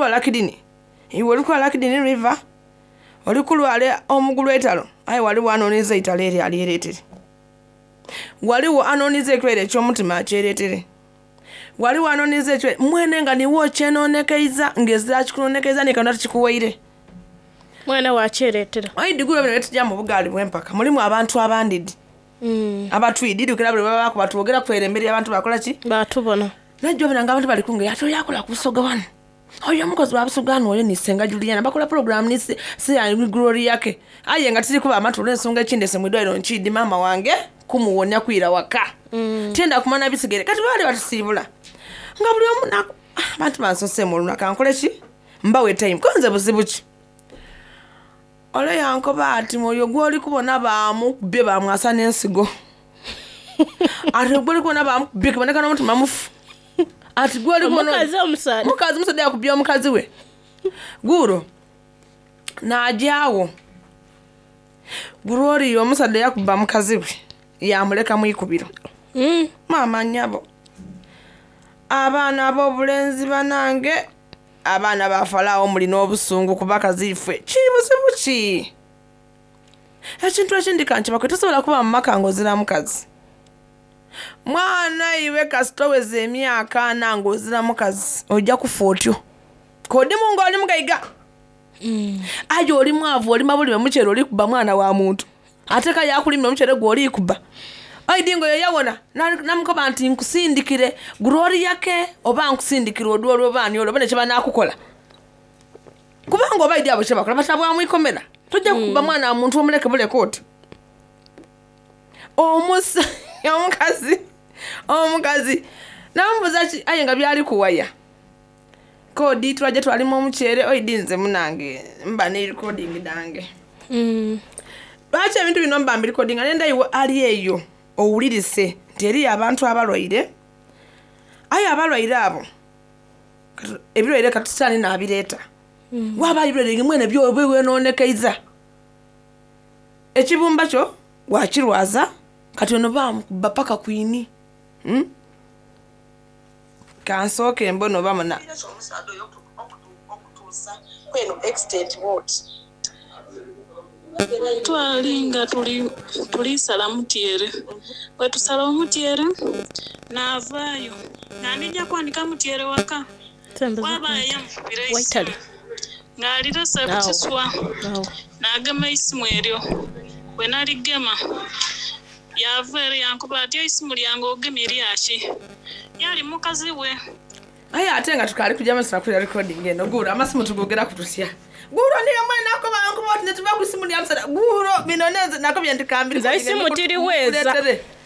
twala kidini iwe lutwala kidini river olikulwale omugulu etalo ayi waliwo anoniza italo eri aliretere waliwo anoniza ekwere ekyomutima akyeretere waliwo anoniza ekyo mwene nga niwo kyenonekeiza ngezira kikunonekeiza nekana tukikuwaire mwana wakyeretera ayi digulu bino tujja mu bugali bw'empaka mulimu abantu abandidi abatwididukira buli baba kubatwogera kweremberi abantu bakola ki batubona najjo bana ngabantu bali kunge yato yakola kusoga wano oyo mukozi wa busugano oyo ni Senga Juliana bakola program ni si ya glory yake aye nga tiri kuba amatu n'ensonga ekindese mu dwaliro nchidi mama wange kumuwonya kwira waka tenda kumana bisigere kati bali batusibula nga buli omu abantu bansose mu lunaka nkole ki mbawe time konze buzibuki ole yankoba ati moyo gwoli kubona baamu be bamwasa n'ensigo ati gwoli kubona baamu be kuboneka n'omutima mufu ati gwoli kubona mukazi musade yakubya omukazi we guro najyawo Glory omusade yakuba mukazi we yamuleka mu ikubiro mama nyabo abaana b'obulenzi banange abaana bafalawo muli n'obusungu kubakazi ife kibuzibuki ekintu ekindi kankiba tosobola kuba mu maka ng'ozira mukazi mwana iwe kasitoweza emyaka ana ng'ozira mukazi ojja kufa otyo kodi mungu oli mugaiga ayo oli mwavu oli mabulime mukyere oli kuba mwana wa muntu ate ka yakulimira omukyere gwe oli kuba aidingo yeyawona namukoba nti nkusindikire Glory yake oba nkusindikire odwolo bani olwo bane kyaba nakukola kubanga oba idi abo kyebakola batabwa mu ikomera tojja kuba mwana wa muntu omuleke bule kooti omukazi namubuza ki aye nga byali kuwaya kodi twaje twalimu omukyere oidinze munange mba ne recording dange lwaki ebintu bino mba mbi recording nenda iwe ali eyo owulirise nti eri abantu abalwaire aye abalwaire abo ebirwaire katusani nabireeta waba ibirwaire mwene byobwenonekeiza ekibumba kyo wakirwaza kati ono bapaka kwini kansooke mbono bamona twalinga tulisala mutyere wetusala omutyere naavaayo nanijja kwanika mutyere waka wabayo yamufubira isimu ng'alirese ku kiswa n'agema isimu eryo bwe naligema yava eri yankuba ati isimu lyange ogemye lyaki yali mukazi we aye ate nga tukali kujja masira kuli recording eno gura amasimu tugogera kutusya guro niyo mwana nakoba yankuba ati netuba ku isimu lya musada guro bino neze nakobya ntikambiri za isimu tiriweza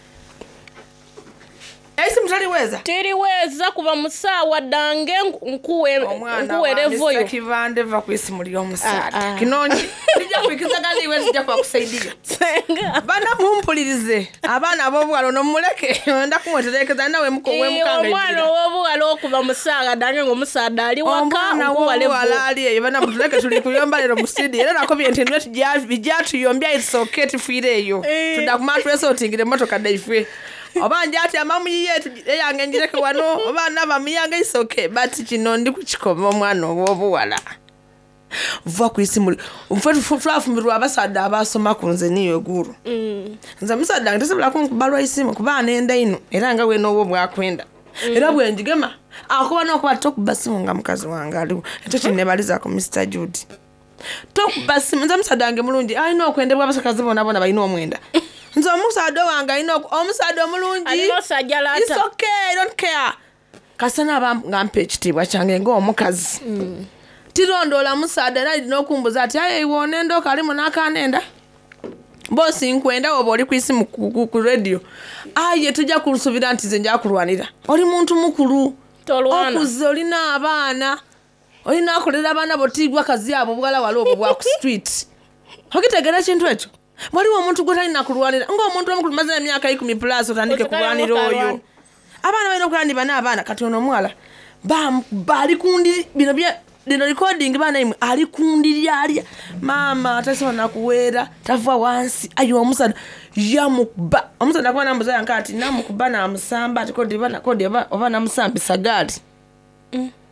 isimu tiriweza kuba musawa dange nkuwerevoyo kivande va ku isimu lya musada kinonyi nijja kwikiza gali iwe nijja kwa kusaidia Senga bana mumpulirize abana ab'obuwala nomuleke nda kumweterekeza nawe mukanga omwana w'obuwala okuba musaga dange ng'omusaada ali waka nkuwala ali eyo bana mutuleke tuli kuyomba lero mu studio era nakobye nti nwe bijatuyombya isoke tufiire eyo tudakuma twesotingire motoka daife obanja ati amamu yetu eyange njireke wano obana bamiyange isoke but kino ndi kukikoma omwana w'obuwala vuba ku isimu twafumbirwa abasada abasoma ku nze niyo guru nze musada ntesobola kunkubalwa isimu kuba nenda ino era nga we n'obwo bwakwenda era bwenjigema akuba n'okuba tokuba simu nga mukazi wange aliwo ekyo kinebaliza ku Mr. Judy tokuba simu nze musada wange mulungi alina okwendebwa abasakazi bona balina omwenda nze omusada wange alina omusada omulungi it's okay, don't care kasana nga mpa ekitiibwa kyange ng'omukazi tirondola musada nali nokumbuza ati aye iwone ndo kalimu nakanenda bosi nkwenda obo oli kwisimu ku radio aye tujja kulusubira nti nze nja kulwanira oli muntu mukulu okuze olina abaana olina akolera abaana botigwa kazi abo bugala wali obwo bwa ku street okitegera kintu ekyo waliwo omuntu gwetali kulwanira ng'omuntu omukulu mazina emyaka 10 plus otandike kulwanira oyo abaana balina okulandiba n'abaana kati ono omwala bali kundi bino dino recording bana imwe ali kundi lyalya mama atasoba nakuwera tava wansi ayo omusada yamukuba omusada kwa nambuza yankati namukuba na musamba ati kodi bana oba namusambisa gali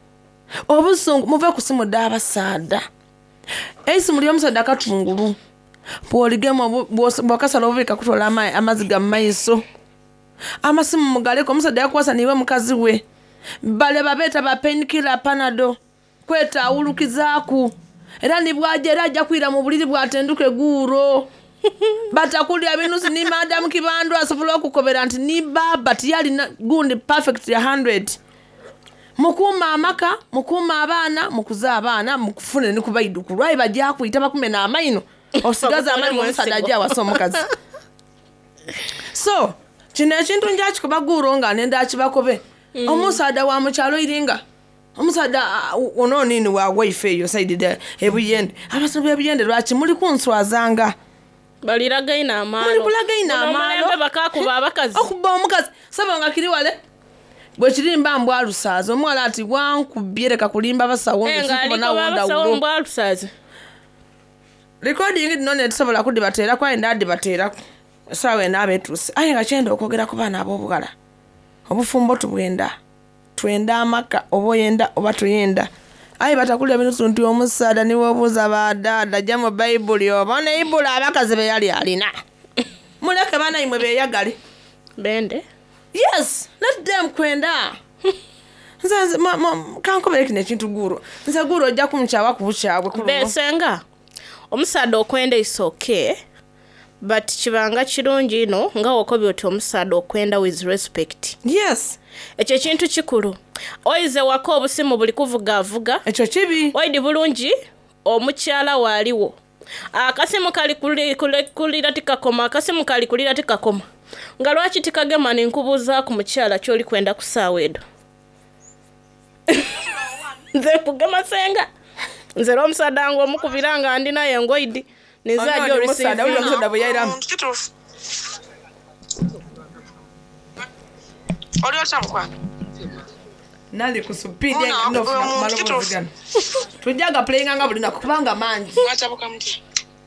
obusungu muve ku simu abasaada esimu ly'omusaada katungulu bw'oligemu bw'okasala obubika kutola amazzi ga mumaiso amasimu mugaleko omusaada yakuwasa niwe mukazi we bale babeeta ba painkiller panado kwetaawulukizaaku era nibwaja era ajja kwira mu buliri bwatenduke guuro batakulya binusi ni madamu Kibandu asobola okukobera nti ni baba tiyalina gundi perfect ya 100 mukuma amaka mukuma abaana mukuza abaana mukufune ni kubayiduku lwayi bajja kuyita bakumena amaino osigaza amaino omusaada ajja wasa omukazi so kino ekintu njakikuba guuro nga nenda kibakobe omusaada wa mukyalo iringa omusaada ono nini wa wife eyo saidide ebuyende abasobe ebuyende lwaki muli kunswazanga baliragaina amalo muli kulagaina amalo bakakuba abakazi okuba omukazi saba nga kiri wale bwe kirimba mbwa alusaazi omwala ati wankubyereka kulimba basawo ngikubona wonda mbwa alusaazi recording dino netusobola kudibateera kwa enda dibateerako esawa enaabetuuse aye nga kyenda okwogera ku baana ab'obugala obufumbo tubwenda twenda amaka oba oyenda oba toyenda aye batakulya binusu nti omusaada niwe obuuza badaada jja mu bayibuli oba neibuli abakazi be yali alina muleke banaimwe beyagale bende yes let them kwenda nze kankobere kino ekintu guuro nze guuro ojja kumukyawa ku bukyabwe besenga omusaada okwenda isoke but kibanga kirungi ino nga okobye oti omusaada okwenda with respect yes ekyo kintu kikulu oyize wako obusimu buli kuvugavuga ekyo kibi oidi bulungi omukyala waaliwo akasimu kali kulira tikakoma akasimu kali kulira tikakoma nga lwaki tikagema ninkubuuza ku mukyala kyoli kwenda kusaawa edo nze kugema senga nze omusaada ngo omukubira nga ndi naye ngoidi nizajo omusaada uli omusaada bwe yairamu oli otamukwana nali ku supidi nofuna kumala okuvugana tujjaga playinga nga buli naku kubanga mangi watabuka muti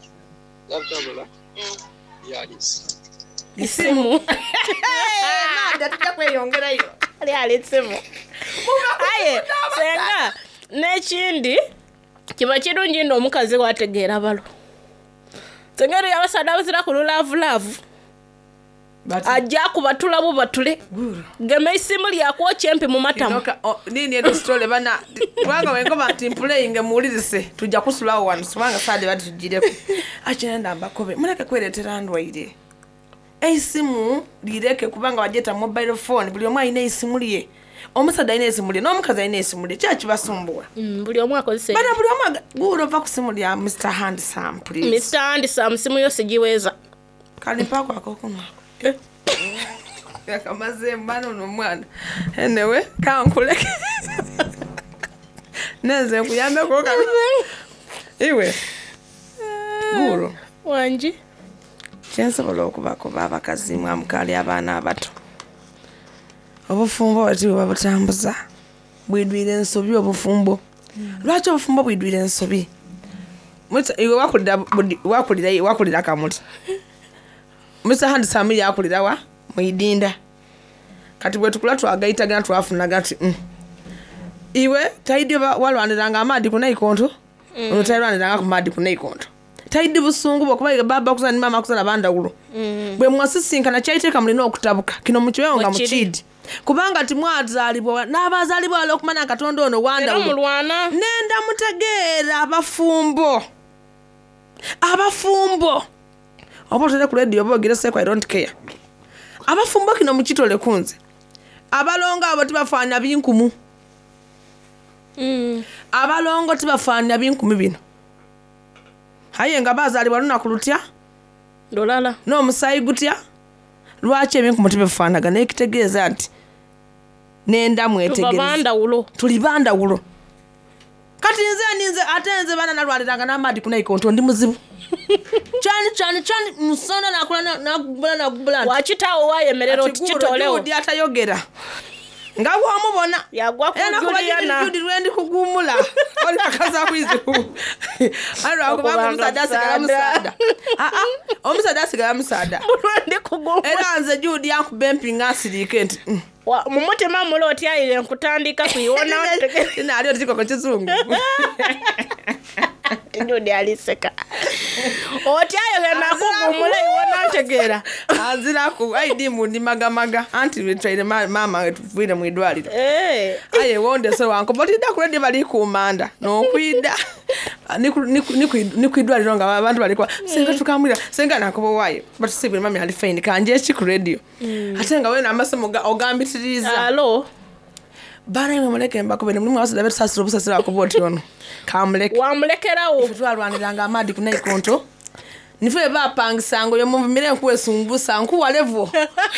isimu manda tujja kweyongerayo ali alisimu aye senga n'ekindi kiba kirungi ndo omukazi wategeera balo sengeri abasaada abazira ku lulaavulaavu ajja kubatula bo batule gema isimu lyakwocha empi mu matamu nini edo story bana kubanga wengoba nti playing muwulirise tujja kusulawo wano kubanga saade batujireko akinenda mbakobe muleke kweretera ndwaire esimu lireke kubanga wajeta mobile phone buli omu alina esimu lye omusaada alina esimu lye n'omukazi alina esimu lye kyaki basumbuwa buli omu akozesa bana buli omu guuro va ku simu lya Mr. Handsome please Mr. Handsome simu yo sigiweza kali mpako akokunwa yakamaze mbano n'omwana anyway kankuleke neze nkuyambe ko kabi iwe guuro wanji kyensobola okubakuba abakazi mwamukali abaana abato obufumbo bati babutambuza bwidwire ensobi obufumbo lwaki obufumbo bwidwire ensobi iwe wakulira kamuti Mr. Handsome yakulira wa mwidinda kati bwe tukula twagaitagana twafuna gati iwe taidi walwaniranga amadi ku naikonto ono tairwaniranga ku madi ku naikonto taidi busungu bwokuba baba kuzana ni mama kuzana bandawulo bwe mwasisinkana kyaiteeka mulina okutabuka kino mukiwewo nga mukidi kubanga timwazaalibwa n'abazaalibwa olw'okumanya Katonda ono wandawulo nenda mutegeera abafumbo oba otera ku radio oba ogire seko I don't care abafumbo kino mukitole kunze abalongo abo tibafaanya binkumu abalongo tibafaanya binkumi bino aye nga bazaalibwa lunaku lutya dolala n'omusaayi gutya lwaki ebinkumu tibifaanaga ekitegeeza nti nenda mwetegereza tuli bandawulo kati nze ate bana nalwaliranga n'amadi ku naikonto ndi muzibu chani musona nakula wakitawo wayemerera otikitolewo odi atayogera nga bwomubona yagwa ku Juliana judi lwendi kugumula oli akaza kwiziku alwa kubanga musaada sigala musaada omusada asigala musada mulwandi kugulu era nze Judy yankube mpinga asirike nti mu mutima mulo otyayire nkutandika kuyiwona nali otikoko kizungu Judy aliseka otyayogera nakugumula iwona ntegeera aziraku aidi mundi magamaga anti wetwaire mama wetuvuire mu idwaliro aye wonde so wankobotida kuredi bali kumanda nokwida nikwidwaliro nga abantu balikuwa senga tukamwira senga nakobo waye batusibire mami ali fine kanje echi ku radio ate nga wena amasomo ogambitiriza alo bana imwe muleke mbakobene mwe wasada betu sasiro busasira akoboti ono kamuleke wamulekerawo twalwaniranga amadi ku Naikonto nife bapangisango yo muvumire nkuwesumbusa nkuwalevo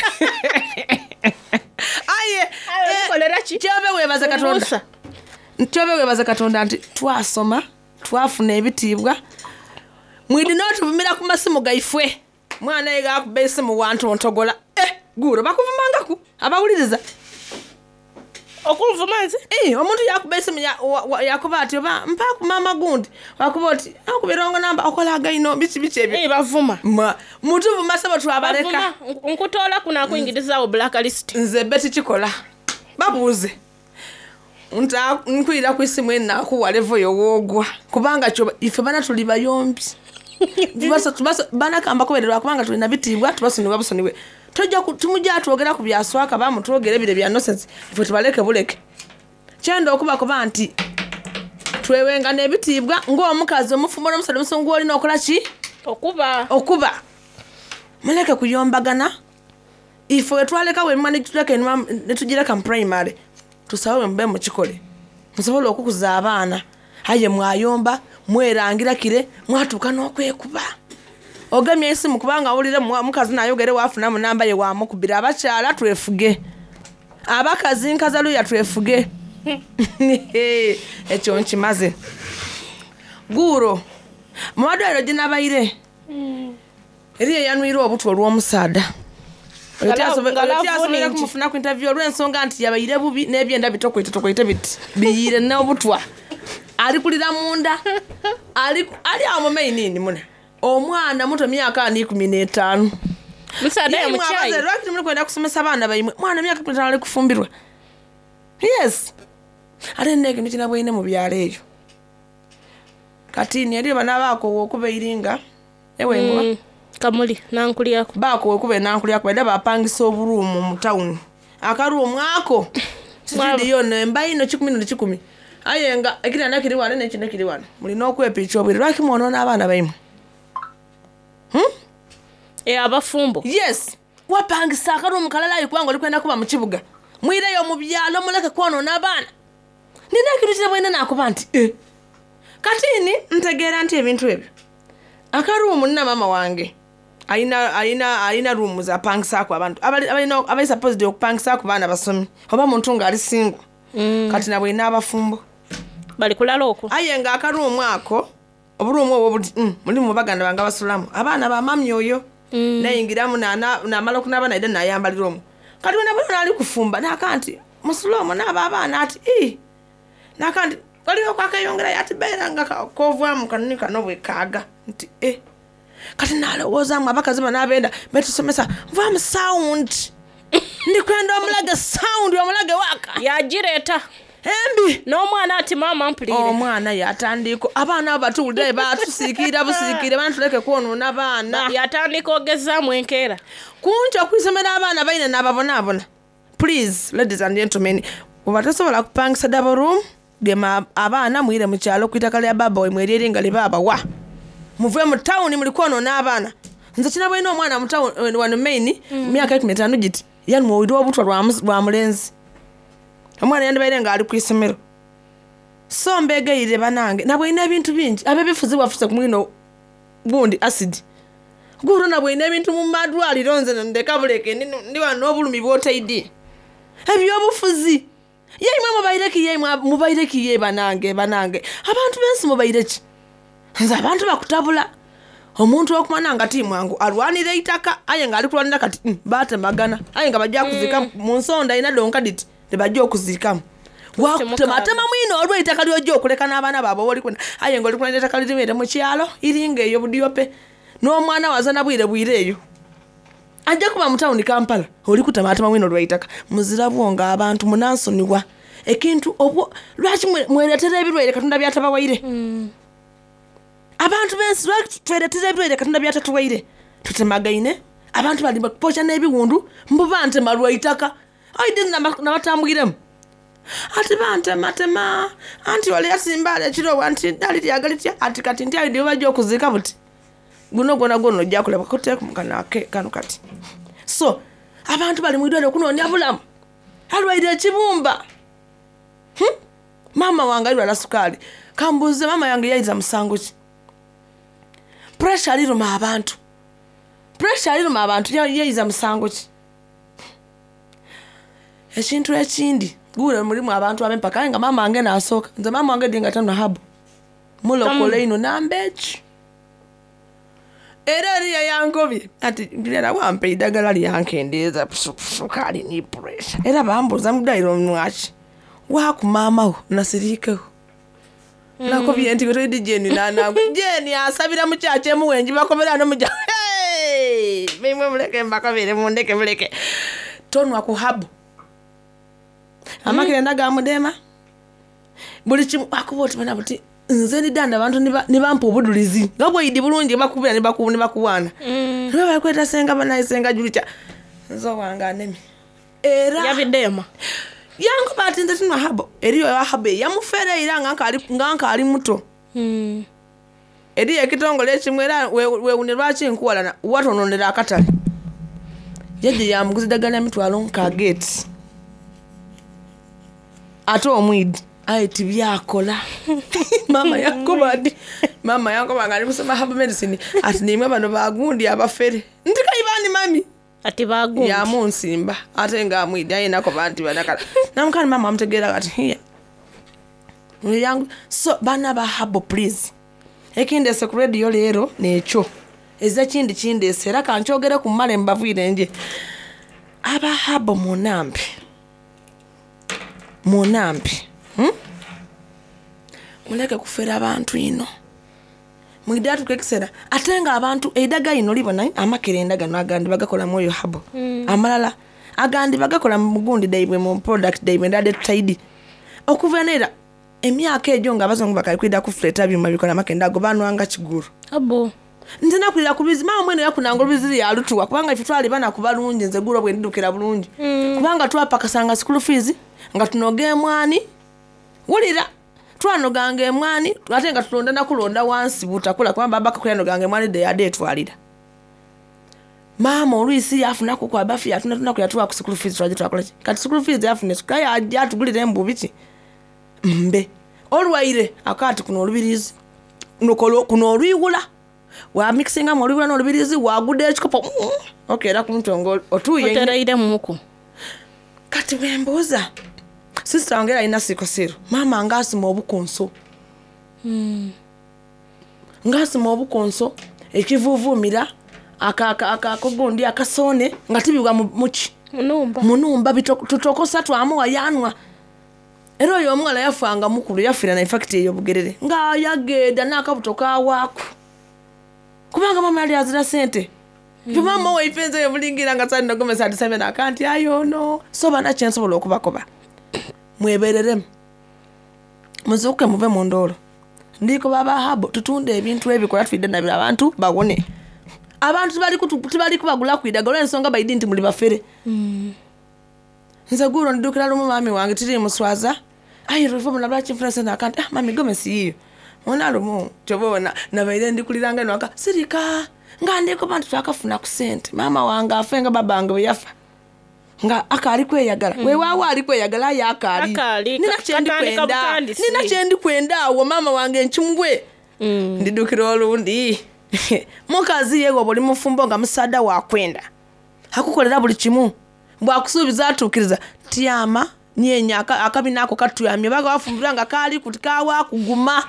aye kolera ki kyobe webaza katonda kyobe webaza katonda nti twasoma twafuna ebitibwa mwidi notuvumira ku masimu gaifwe mwana yiga kubese mu wantu ontogola guro bakuvumangaku abawuliriza okunvumanze omuntu yakubese yakuba ati oba mpa ku mama gundi wakuba ati akubirongo namba okolaga ino bichi bavuma mutuvuma sabo twabaleka nkutola kuna kuingirizawo blacklist nze beti kikola babuze nkwira ku isimu nakuwalevo yowogwa kubanga kyo ife bana tuli bayombi tubasa bana kamba kobererwa kubanga tuli nabitibwa tubasonibwa busoniwe tojja tumujja atwogera ku byaswaka bamutwogere bire bya nonsense ife tubaleke buleke kyendo okuba kuba nti twewenga nebitibwa ng'omukazi omufumo n'omusale omusungu olina okola ki okuba muleke kuyombagana ife wetwaleka wemma netugireka mu primary tusawe mbe mu kikole musobola okukuza abaana aye mwayomba mwerangira kire mwatuuka n'okwekuba ogamye esimu kubanga awulire mukazi nayogere wafuna mu namba ye wamukubira abakyala twefuge abakazi nkazaluya twefuge ekyo nkimaze guro mumadwaliro ginabayire eriyo yanwire obutwa olw'omusaada olyasobera kumufuna ku interview olw'ensonga nti yabayire bubi n'ebyenda bitokoite biti biyire n'obutwa ali kulira munda ali awo mumainini muna omwana muto myaka 15 musaada ya muchayi lwaki muri kwenda kusomesa abana bayimwe mwana myaka 15 ali kufumbirwa yes ale nege nitina bwine mu byalo eyo kati ni ali bana bako okubeiringa ewe kamuli nankuli yako bako okube nankuli yako bada bapangisa oburumu mu town akarumu ako sidi yone mbaino 10 ayenga ekira nakiri wane n'ekino kiri wane mulina okwepicha obwire lwaki mwonona abana bayimwe abafumbo yes wapangisa akarumu kalala yikwanga olikwenda kuba mu kibuga mwireyo mu byalo muleke kwonona abana nina kitu kire bwene nakuba nti katini ntegeera nti ebintu ebyo akarumu nina mama wange aina room za pangisa kwa abantu abali supposed okupangisa ku bana basomi oba muntu nga ali single kati nabwe n'abafumbo bali kulala okwo ayenga akarumu ako oburumu obwo muri mu baganda banga basulamu abana ba mami oyo nayingiramu namala okunaba naide nayambaliromu kati wena ali kufumba nakanti musulamu naba abana ati nakanti waliwo kwakayongera yati beeranga kovwamu kanuni kano bwekaaga nti kati nalowoozamu abakazi banabenda betusomesa nvamu sound ndikwenda omulage sound omulage waka yagireeta embi n'omwana ati mama mpulire omwana yatandiko abaana batuwulire batusiikira busiikire bana tuleke kwonona abaana yatandika ogezaamu enkeera kunti okwisomera abaana baine n'ababonaabona please ladies and gentlemen oba tosobola kupangisa double room gema abaana mwire mu kyalo ku itaka lya baba wemwe eryeringa libaabawa muve mu town muli kwonona abaana nze kina bwina omwana mu town wano main myaka 15 giti yani muwiri obutwa lwa mulenzi omwana yandibaire nga ali ku isomero so mbegeire banange nabwina ebintu bingi abebifuzi bwafuse ku mwino gundi acid guru nabwina ebintu mu madwaliro nze ndeka buleke ndi wano obulumi bwotaidi ebyobufuzi yeimwe mubaireki ye banange abantu bensi mubaireki nze abantu bakutabula omuntu okumana nga timu wangu alwanire itaka aye nga ali kulwanira kati batemagana aye nga bajja kuzika mu nsonda ina donka diti tebajja okuzikamu tematema mwino olwo itaka lyojja okuleka n'abaana baabo oli kwenda aye nga oli kulwanira itaka lirimere mu kyalo iringa eyo budiope n'omwana wazana bwire eyo ajja kuba mu tawuni Kampala oli kutamaatama mwino lwaitaka muzira bwonga abantu munansonibwa ekintu obwo lwaki mweretera ebirwaire Katonda byatabawaire abantu bensi lwaki tweretera ebirwaire Katonda byatatuwaire tutemagaine abantu bali bapocha n'ebiwundu mbuba ntema lwaitaka aide nabatambwiremu ati bantematema anti wali yasimbala ekirowa nti dali lyagalitya ati kati nti aide bajja okuzika buti guno gwona ojja kulaba kuteeka mukana kano kati so abantu bali mwidwale okunoonya bulamu alwaire ekibumba mama wange alwala sukali kambuze mama yange yayiza musango ki pressure aliruma abantu yayiza musango ki ekintu ekindi gure mulimu abantu abempaka nga mama wange nasooka nze mama wange dinga tano habo mulokole ino nambechi era riya yangobi ati ngirera wampe idagala lyankendeeza sukali ni pressure era bambuza mudairo mwachi waku mama nasirikeho nako byenti ko ndi Jeni nana Jeni asabira muchache muwenji bakomera no muja mimwe muleke mbakabere mundeke muleke tonwa ku habu amakire ndaga mudema buli kimu akuboti bana buti nze ndanda abantu nibampa obudulizi ngabwo idi bulungi bakubira nibakuwana niba bakweta senga banayisenga julicha nzo wanga nemi era yabidema yango bati nze tuna habo eriyo ya habe yamufere iranga ali muto eri ekitongole ekimwera we unirwachi nkuwalana watonondera akatale yeje yamuguzidagana emitwalo nka gate ato omwidi aiti byakola mama yango bangani kusema habo medicine ati nimwe bano bagundi abafere ndikayibani mami ati bagundi ya munsimba ate nga mwidi ayinako bantu banakala namkani mama amtegera kati here yangu so bana ba habo please ekinde secret yo lero necho eza kindi sera kanchogera ku male mbavire nje aba habo munambe muleke kufera abantu ino mwidatu kekisera atenga abantu eidaga ino libona amakere endaga no agandi bagakola moyo habo amalala agandi bagakola mugundi daibwe mu product daibwe ndade tutaidi okuvenera emyaka ejo nga bazongo bakakwida ku fleta byuma bikola makenda go banwanga kiguru abo nzina kulira kubizi mama mwene yakunanga olubiziri ya lutuwa kubanga ifitwali bana kubalungi nze guro bwe ndidukira bulungi kubanga twapa kasanga school fees nga tunoge mwani wulira twanogange emwani atenga tulonda nakulonda wansi butakula kwamba baba kuyano gange mwani de ade twalira mama olwisi yafuna ko kwa bafi yatuna kuyatwa ku school fees twaje twakola kati school fees yafune kaya ajja tugulire mbubiki mbe olwaire akati kuno olubirizi nokolo kuno olwigula wa mixinga mo olwigula no olubirizi wagude ekikopo okay era kumtongo otuye otereire muko kati wemboza sister ongera ina sikosiro mama ngasima obukonso ngasima obukonso ekivuvumira akakogondi akasone ngatibibwa muchi munumba tutokosa twamuwa yanwa ero yo omwana yafanga mukulu yafira na infect eyo bugerere nga yageda nakabutoka wako kubanga mama yali azira sente mama we ifenze yobulingira nga tsani nogomesa ati na akanti ayono so bana chance bolo kubakoba mwebererem muzuke muve mu ndolo ndiko baba habo tutunde ebintu ebikola twide nabira abantu babone abantu bali kubagula kwidagalo ensonga bayidi nti muli bafere nze guro ndukira lumu mami wange tiri muswaza ayi rufu na bachi friends na akanti mami gomesi iyo ona lumu chobona nabaire ndikuliranga no aka sirika ngande ko bantu twakafuna ku sente mama wange afenga babange yafa nga akali kweyagala we wawa ali kweyagala ya akali nina chendi kwenda wo mama wange nchimgwe ndidukira olundi mukazi yego boli mufumbo nga musada wa kwenda hakukolera buli kimu bwakusubiza atukiriza tiama nyenya akabinako katuyamye baga wafumbira nga kali kutikawa kuguma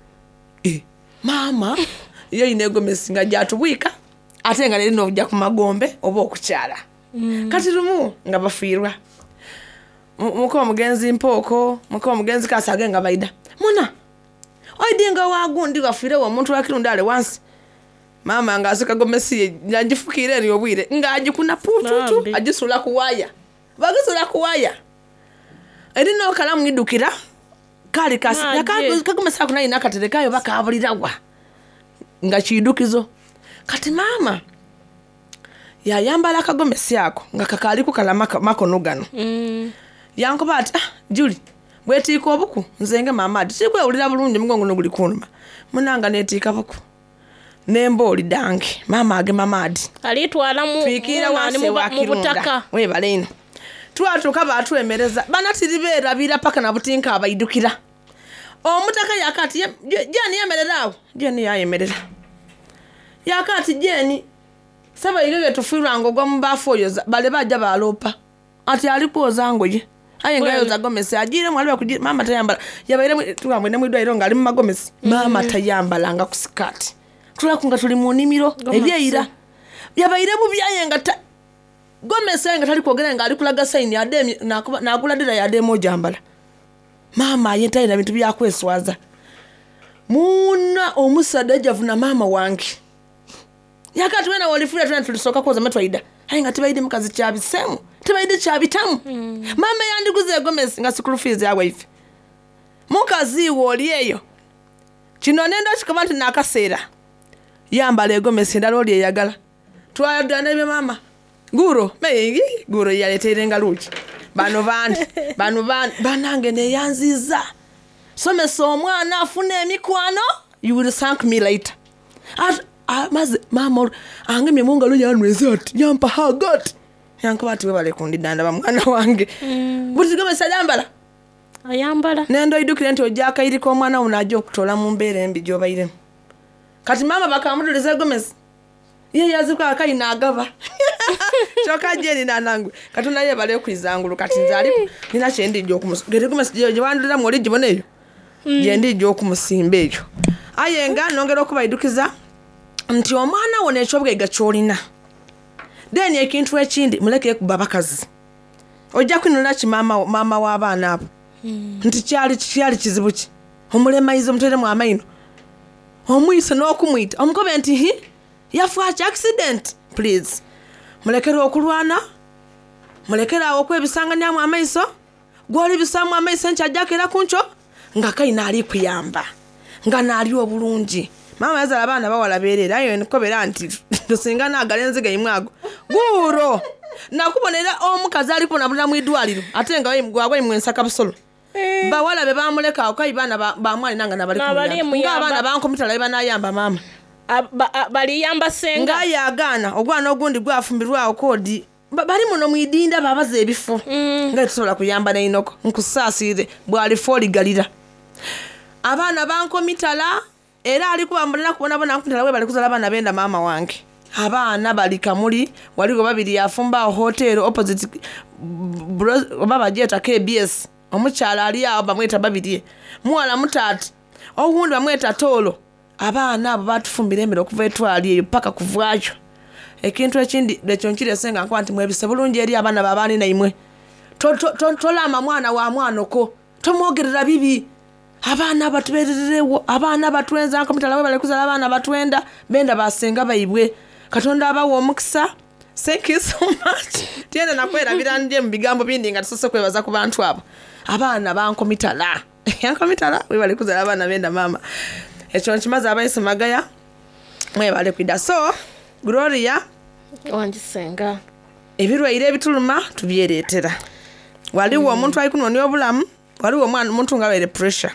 mama yo inego mesinga jatubwika atenga lino ojja ku magombe oba okukyala kati lumu nga bafirwa muko mugenzi mpoko muko mugenzi kasage nga baida muna oidinga wagundi gafire wa muntu wakirundale wansi mama ngasuka gomesi njifukire eri obwire ngagikuna pututu agisula kuwaya bagisula kuwaya erino kalamu idukira kali kasi kagomesa kunayi nakaterekayo bakabulirawa nga kidukizo kati mama yayambala akagomesi yako nga kakaliku kalama makono gano yankoba ati Julie bwetiika obuku nzenge mama ati sikwewulira bulungi mugongo noguli kunuma munanga netiika buku nembooli dange mama agema maadi alitwala mu butaka webale ino twatuuka batwemereza banatiribeerabira paka na butinka abaidukira omutaka yakati jeni yemerera awo jeni yayemerera yakati jeni saba ilege tufirwango gwa mbafu oyo bale bajja balopa ati alikuoza ngoye aye ngayo za gomesi ajire mwaliwe kujira mama tayambala yabaire tukamwe ne mwidwa ironga ali mu magomesi mama tayambala nga kusikati tulakunga tuli mu nimiro ebyeira yabaire mu byayenga gomesi nga tali kwogera nga ali kulaga sign ya dem nakula dira ya demo jambala mama yentayira bintu byakweswaza muna omusada javuna mama wange yakati wena walifura tuna tulisoka koza matwaida hainga tibaide mukazi kyabisemu tibaide kyabitamu mama yandiguze gomesi nga school fees yawe ife mukazi woliyeyo kino nendo kikabanti nakasera yambale gomesi ndaloli eyagala twayadana be mama guro meyingi guro yaleterenga luki bano banange ne yanziza somesa omwana afune emikwano you will thank me later maze mama angemye mungalo yanweze ati yampa hagot yanko bati webale kundidanda ba mwana wange butigome sajambala ayambala nendo idukire nti ojaka iriko omwana unajo kutola mu mbere embi jobaire kati mama bakamuduleza gomesi ye yazika akayina agaba choka jeni nanangwe katuna ye bale kwizangulu kati nzali nina chendi jo kumusgere gomesi je wandula muri jiboneyo jendi jo kumusimbe ejo ayenga nongera okubayidukiza nti omwana wone ekyobuga kyolina deni ekintu ekindi muleke kubabakazi ojja kwinula ki mama w'abaana abo nti kyali kizibu ki omulemayiza omutere mu amaino omuyise n'okumwita omukobe nti yafa ki accident please mulekere okulwana mulekere awo okwebisanganyaamu amaiso gwoli bisaamu amaiso nkyajjakera kuncho nga kayina ali kuyamba nga naali obulungi mama yazala abaana bawala beerera ayo nkobera nti tusinga nagalenziga imwago guro nakubonera omukazi ali kuna bula mwidwaliro ate nga gwagwe mwensaka busolo bawala be bamuleka okayi bana bamwali nanga nabali nga abana bankomitala iba nayamba mama bali yamba senga nga yagana ogwana ogundi gwafumbirwa okodi bali muno mwidinda babaze ebifo nga tusobola kuyamba n'inoko nkusasire bwali foli galira abana bankomitala era alikubambulira kubona bona nkutala we bali kuzala abana benda mama wange abana bali kamuli waligo babiri yafumba hotel opposite baba jeta KBS omuchala ali awo bamweta babiri muwala mutati ogundi bamweta tolo abana abo batufumbira emiro okuva etwali eyo paka kuvwayo ekintu ekindi lekyonkire senga nkwanti mwebise bulungi eri abana babani naimwe tolama mwana wa mwanoko tomwogerera bibi abana batubererewo abana batwenza nkomitala we bali kuzala abana batwenda benda basenga bayibwe katonda abawo omukisa thank you so much tienda nakwera biranje mu bigambo bindi nga tusose kwebaza ku bantu abo abana bankomitala yankomitala we bali kuzala abana benda mama ekyo nkimaze abayise magaya mwe bali kwida so Gloria wanjisenga ebirwaire ebituluma tubyeretera waliwo omuntu ayikunoni obulamu waliwo omwana omuntu nga were pressure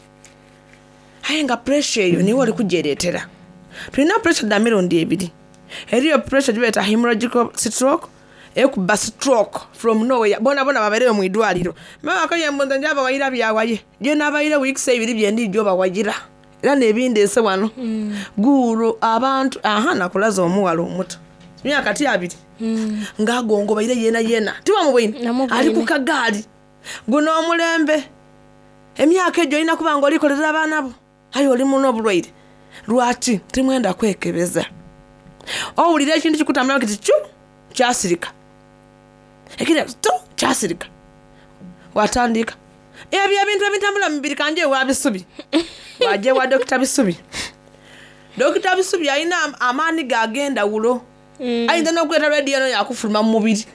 hayenga pressure eyo niwo oli kujeretera tulina pressure da mirundi ebiri eriyo pressure jibeta hemorrhagic stroke ekuba stroke from nowhere bona babereyo mu idwaliro mama ko yembonda njaba wayira byawaye je nabayire weeks ebiri byendi joba wajira era nebindi ese wano guru abantu nakulaza omuwala omuto myaka kati abiri ngagongo bayire yena tiwa mubwini ali ku kagali guno omulembe emyaka ejo ina kubanga olikolera abana bo ayo oli muno obulwaire lwaki timwenda kwekebeza owulira ekintu kikutambula kiti chu kyasirika ekira kyasirika watandika ebyo ebintu ebitambula mu mubiri kanje wabisubi waje wa Dr. Bisubi Dr. Bisubi alina amaani gagenda wulo ayinza n'okuleeta radio eno yakufuluma mu mubiri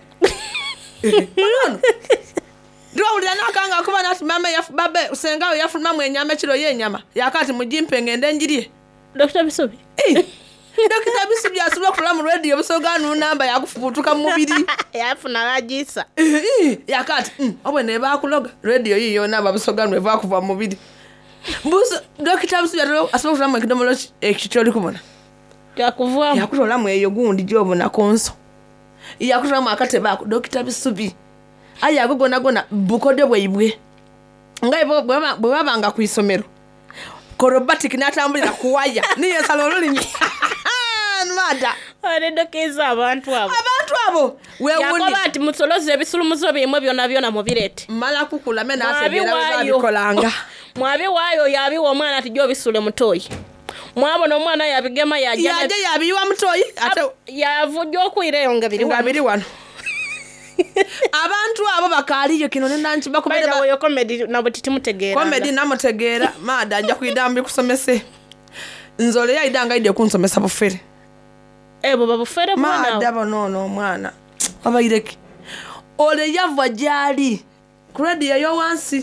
ndiwawulira n'akanga akuba nati mama babe sengawe yafulumamu enyama ekiro y'enyama yakati mugimpe ngende njirye Dr. Bisubi Dr. Bisubi asobola okutula mu radio busoga namba yakufubutuka mu mubiri yafuna lagisa yakati obwe ne bakuloga radio yiyo namba busoga nwe vakuva mu mubiri buso Dr. Bisubi asobola okutula mu ekidomolo ekitoli kubona yakuvwamu yakutola mu eyo gundi gyobona konso yakutola mu akatebe ako Dr. Bisubi aya gona bukodyo bweibwe ngai bwe babanga ku isomero korobatic natambulira kuwaya niyo salolulimi mada aredokeza abantu abo wewundi yakoba ati musoloze ebisulumuzo bimwe byona mu birete mala kukula mena asebera bikolanga mwabi wayo yabiwa omwana ati jo bisule mutoyi mwabona omwana yabigema yaje yabiwa mutoyi ate yavujja okuireyo ngabiri wano abantu abo bakaliyo kino nendanchi bakomeda woyo comedy nabo titimutegeera comedy namutegeera mada nja kuidambi kusomese nzole yaidanga ide kunsomesa bufere ebo babufere mwana mada bonono mwana abaireki ole yava jali kuredi yo wansi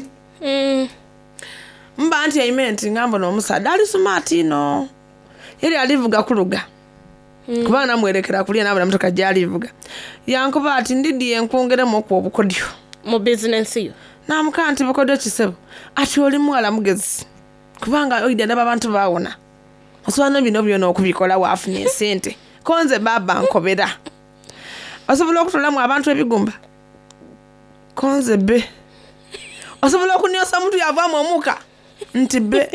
mbanti aimenti ngambo no musada ali smart ino yeri alivuga kuluga kubana mwerekera kulia nabana mtoka jali vuga yankuba ati ndidiye nkongere mu obukodyo mu business yo namukanti bukodyo kisebo ati oli mwala mugezi kubanga oide ndaba abantu baawona oswana bino byona okubikola wafune sente konze baba nkobera osobola okutula mu abantu ebigumba konze be osobola okunyosa omuntu yavamu omuka nti be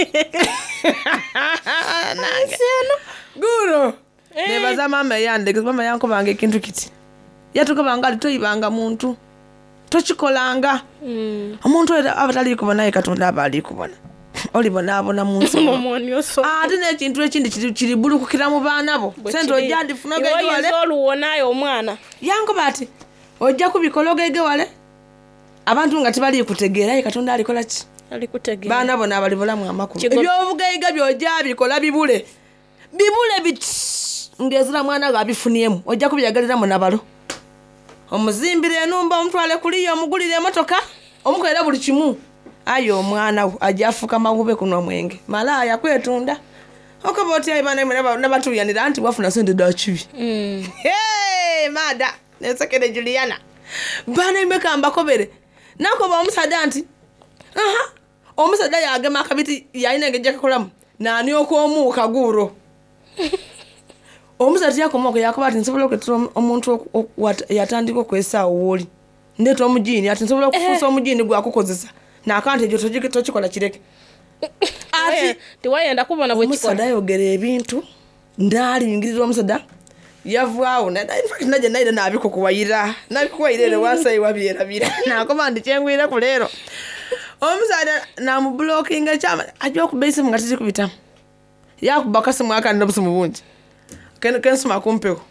nange guro nebaza mama yande mama yankobanga ekintu kiti yatukobanga ali toyibanga muntu tokikolanga omuntu abatali kubona ye katonda abali kubona olibona abona munsi ate n'ekintu ekindi kiri bulukukira mu baana bo sente ojja ndifuna gegewale oluwonayo omwana yankoba ati ojja kubikologa egewale abantu nga tibali kutegeera ye katonda alikola ki alikutegeera baana bona abali bulamu amakulu ebyobugaiga byojja bikola bibule biti ngezira mwana gabifuniemu ojja kubyagalira mu nabalo omuzimbire enumba omutwale kuliyo omugulire emotoka omukolera buli kimu ayo omwana wo ajafuka mahube kuno mwenge malaya kwetunda okoboti ayibana n'abatuyanira anti wafuna sente dachibi mada nesekere Juliana bana imekamba kobere nakoba omusada anti omusada yagema akabiti yayinenge jakolamu nani okwomuka guro omusati yakomoko yakoba ati nsobola okwetura omuntu yatandika kwesa woli ndeto omujini ati nsobola okufusa omujini gwakukozesa nakante ejo tokikola kireke ati tiwayenda kubona bwe kikola omusada yogera ebintu ndali ingirira omusada yavaawo naje naida nabikukuwayira nabikuwayire wasai wabirabira nakoba ndi kyengwire ku leero omusada namublockinga chama ajwa kubese mungatiri kubitamu yakubaka simu akandi obusimu bungi kensuma kumpeko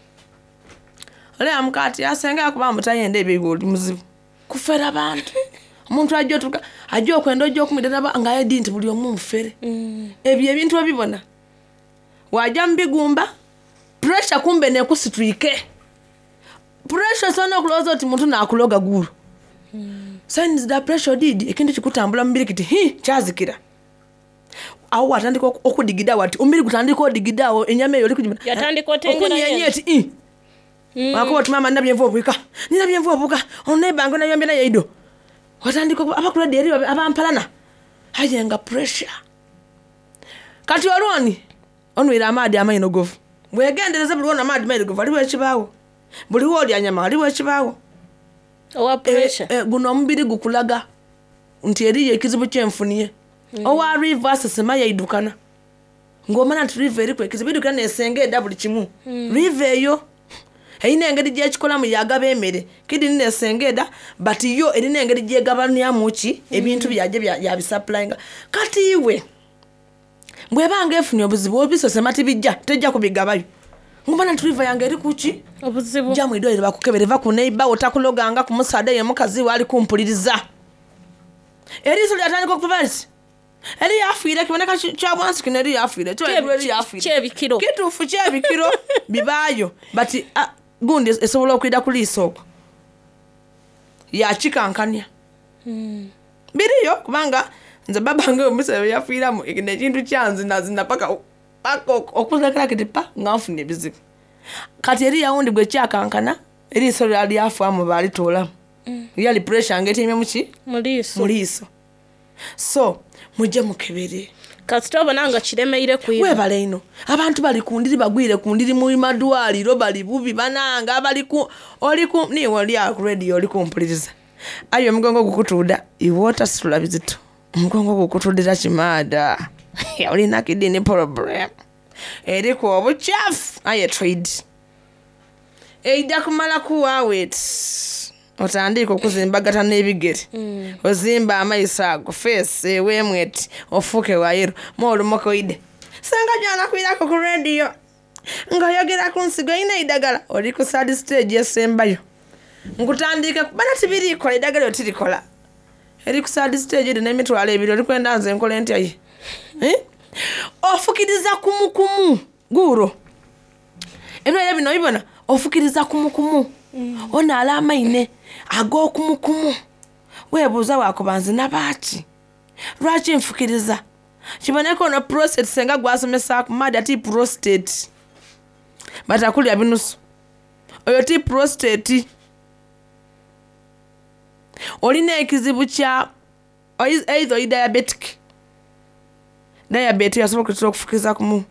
ole amukati asenga akuba mutayende ebigoli muzibu kufera abantu omuntu ajjo okwenda ojja okumidana ngaye dinti buli omu mufere ebyo ebintu obibona wajja mbigumba pressure kumbe nekusitwike pressure sona okuloza oti muntu nakuloga guru signs da pressure did ekintu kikutambula mbiri kiti kyazikira awo watandika okudigida wati umbiri kutandika odigidawo enyama eyo likujima yatandika otengera yeti wako tumama ndabyenvu obuka nina byenvu obuka onebango na yombena yaido watandika abakula deri abampalana hajenga pressure kati olwoni onwira amadi amayino govu bwegendereza buli wona amadi mayino govu aliwo ekibawo buli woli anyama aliwo ekibawo owa pressure guno omubiri gukulaga nti eriyo ekizibu kyenfuniye owa reverse sema yaidukana ngomana nti river eri kwekizibu idukana nesenge double kimu river eyo eyina engeri gyekikola mu yagaba emere kidi nesengeda but yo erina engeri gyegabaniamu ki ebintu byaje yabisupplyinga kati iwe bwebanga efunye obuzibu obisosema tibijja tejja kubigabayo ngomana nti river yange eri kuki obuzibu jamu idwaliro bakukebereva ku neighbor otakuloganga ku musada ye mukazi wali kumpuliriza eriso lyatandika okuvalis eri yafiire kiboneka kya bwansi kino eri yafiire kyebikiro kituufu kyebikiro bibaayo but gundi esobola okwida ku liiso okwo yakikankanya biriyo kubanga nze babange omusebe yafiiramu ekintu kyanzinazina paka okuzekera kiti pa nga nfuna ebizibu kati eri yawundi gwe kyakankana eriiso lyali yafaamu baalitoolamu yali pressure ngaetemye muki mu liiso so mujje mukebere kasita obona nga kiremeire kuyiba webale ino abantu bali kundiri bagwire kundiri mu madwaliro bali bubi bananga bali oliku niwe oli ku radio oli kumpuliriza ayo omugongo gukutuuda iwota situla bizito omugongo gukutudira kimaada olina kidini problem eriku obukyafu aye trade eida kumala kuwawet otandika okuzimbagata n'ebigere ozimba amaiso ago face ewemweti ofuuke wayiro moolumokoide sanga gyanakwirako ku radio ng'oyogera ku nsigo ina idagala oli ku sad stage esembayo nkutandike bana tibirikola idagala otirikola eri ku sad stage edi n'emitwalo ebiri oli kwenda nze nkola entya ye ofukiriza kumukumu guuro ebirwaire bino bibona ofukiriza kumukumu ona alama ine ag'okumukumu weebuuza waakubanzi nabaaki lwaki nfukiriza kiboneka ono prostate senga gwasomesaaku maadi ati prostate batakulya binusu oyo ti prostate olina ekizibu kya either oli diabetic diabetes yasobola okutera okufukiriza kumu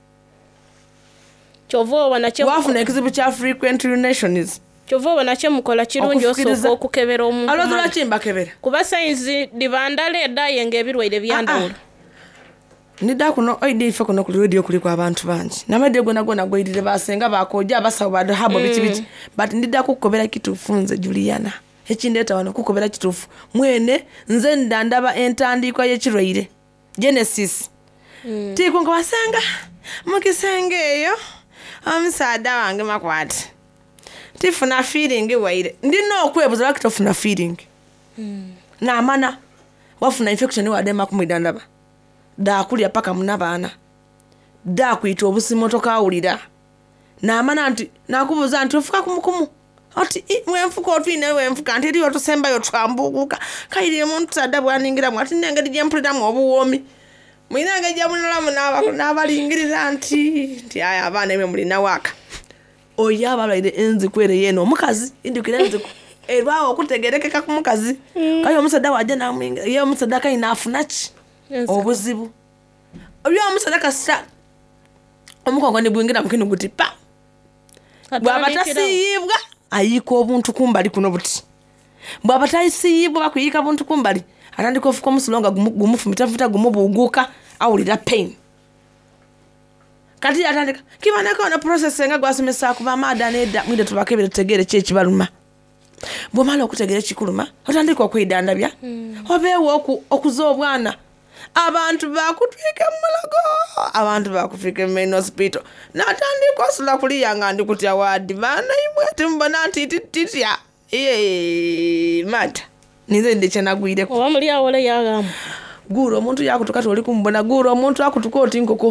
kyova obona wafuna ekizibu kya frequent urinations kyova obona kyemukola kirungi osooka okukebera omuntu alooza lwaki mbakebera kuba sayinzi libandala eddaye ng'ebirwaire byandawulo nidda kuno oide ife kuno ku radio kuliko abantu bangi namadde gona gwaidire basenga bakoja abasawo badahabo biki but ndidda kukobera kituufu nze Juliana ekindeeta wano kukobera kituufu mwene nze ndandaba entandikwa y'ekirwaire Genesis tikunga basanga mukisenge eyo omusaada wange makwati tifuna feeling waire ndina okwebuza lwaki tofuna feeling naamana wafuna infection wadema kumwidandaba daakulya paka munabaana daakuyita obusimotoka awulira naamana nti nakubuuza nti ofuka kumukumu ati mwenfuka otwine wenfuka nti eriyo tusembayo twambukuka kairi omuntu sadda bwaningiramu ati nengeri gyempuliramu obuwoomi mwina engeri gyamunalamu n'abalingirira nti aya abaana ebyo mulina waaka oyo abalwaire enziku yeeno omukazi indukira enziku erwawo okutegerekeka ku mukazi kayo omusadda wajja namwingira ye omusadda kayi naafuna ki obuzibu oyo omusadda kasita omukongo ne bwingira mu kinu guti pa bw'aba tasiyibwa ayiika obuntu kumbali kuno buti bw'aba tasiyibwa bakuyiika buntu kumbali atandika ofuka omusulonga gumufumitafuta gumubuuguuka awulira pain kati atandika kiboneka ono process nga gwasomesa kuba maada nedda mwide tubakebere tutegeere ki ekibaluma bw'omala okutegeera ekikuluma otandika okwidandabya obeewo okuza obwana abantu bakutwika mulago abantu bakufika main hospital natandika osula kuliya nga ndi kutya wadi baana imwe timbona nti titya mata nize ndi kyenagwireko oba muli awole yagamu guuro omuntu yakutuka toli kumbona guuro omuntu akutuka oti nkoko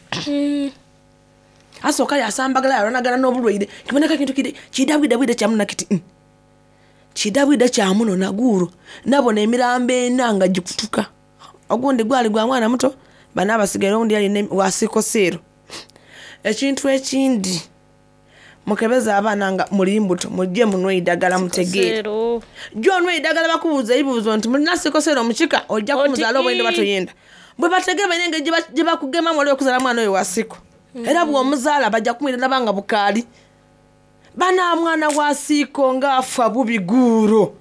asooka yasambagala yalwanagana n'obulwaire kiboneka kintu kidabwidabwide kyamuna kiti kidabwide kyamuno naguuro nabona emirambo ena nga gikutuka ogundi gwali gwa mwana muto bana abasigaire ogundi yali wasikoseero ekintu ekindi mukebeza abaana nga muli mbuto mujje munwe idagala mutegeere gyonwe idagala bakubuuza ebibuuzo nti mulina sikoseero mukika ojja kumuzaala obwende batoyenda bwe bategeere banenge gye bakugema mwali okuzaala mwana oyo wasiko era bw'omuzaala bajja kumwirana banga bukaali bana mwana wasiiko ngaafa bubi guuro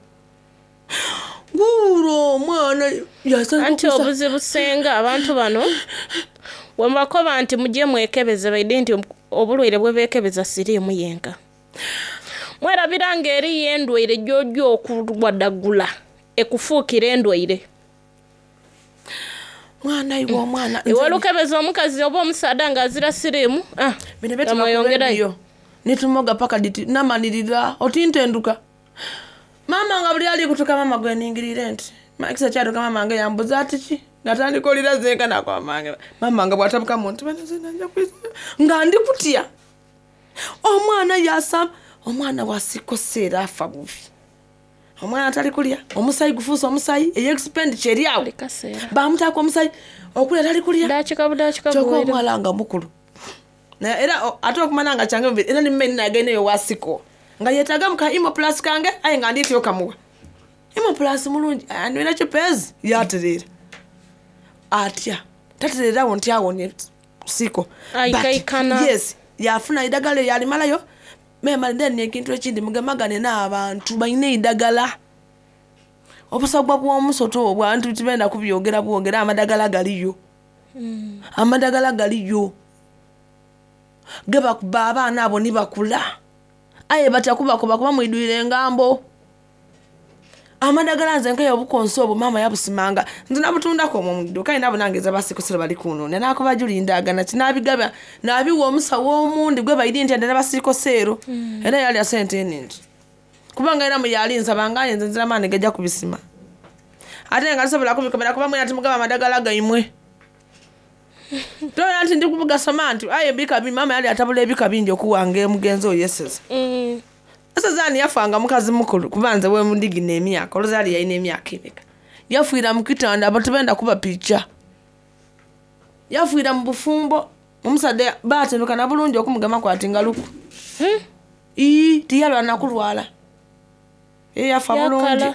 omwana anti obuzibu senga abantu bano wembakoba nti mujye mwekebeze baide nti obulwaire bwe beekebeza siriimu yenka mwerabira ng'eri y'endwaire gy'ojja okuwadagula ekufuukira endwaire mwana iwe omwana iwolukebeza omukazi oba omusaada ng'azira siriimu bino betuyongerayo nitumoga paka diti namanirira otintenduka mama nga buli ali kutuka mama gwe ningirire nti makisa kyaduka mama nga yambuza ati ki natandikolira zenka nakwamange mama nga bwatabuka muntu banazenda kwiza nga ndi kutya omwana yasa omwana wasikoseera afa bubi omwana atali kulya omusayi gufuusa omusayi expenditure eryawo bamutaako omusayi okulya tali kulya kyokka omwala nga mukulu era ate okumana nga kyange mubiri era nimmeni nageneyo wasiko nga yetaga muka imo plus kange aye nga ndiitiyo kamuwa imo plus mulungi anwina kipezi yaterera atya tatererawo nti awonye siko yes yafuna idagala yalimalayo mema then ekintu ekindi mugemagane n'abantu balina idagala obusagwa bw'omusoto obwantu tibenda kubyogera bwogera amadagala galiyo amadagala galiyo geba kuba abaana abo nibakula aye batakubakuba kuba mwidwire engambo amadagala nze nkayo obukonso obwo mama yabusimanga nze nabutundako mu dduka ina bunangeza basikosera bali kuno nakuba julindagana kinabigaba nabiwa omusawo omundi gwe bayidi nti ndana basikosero era yali asente eninti kubanga era mu yalinza bangaye nze nzira mane gajja kubisima ate nga nsobola kubikomera kuba mwe ati mugaba amadagala gaimwe toya nti ndi kuvuga samanti aye bikabi mama yali atabula ebika bingi okuwange mugenzo yeseza Asazani yafanga mukazi mukulu kubanza we mundigi nemyaka olozali yaine emyaka emeka yafuira mu kitanda abantu benda kuba picha yafuira mu bufumbo omusade batenuka na bulungi okumugama kwati ngaluku tiyalwa nakulwala yafa bulungi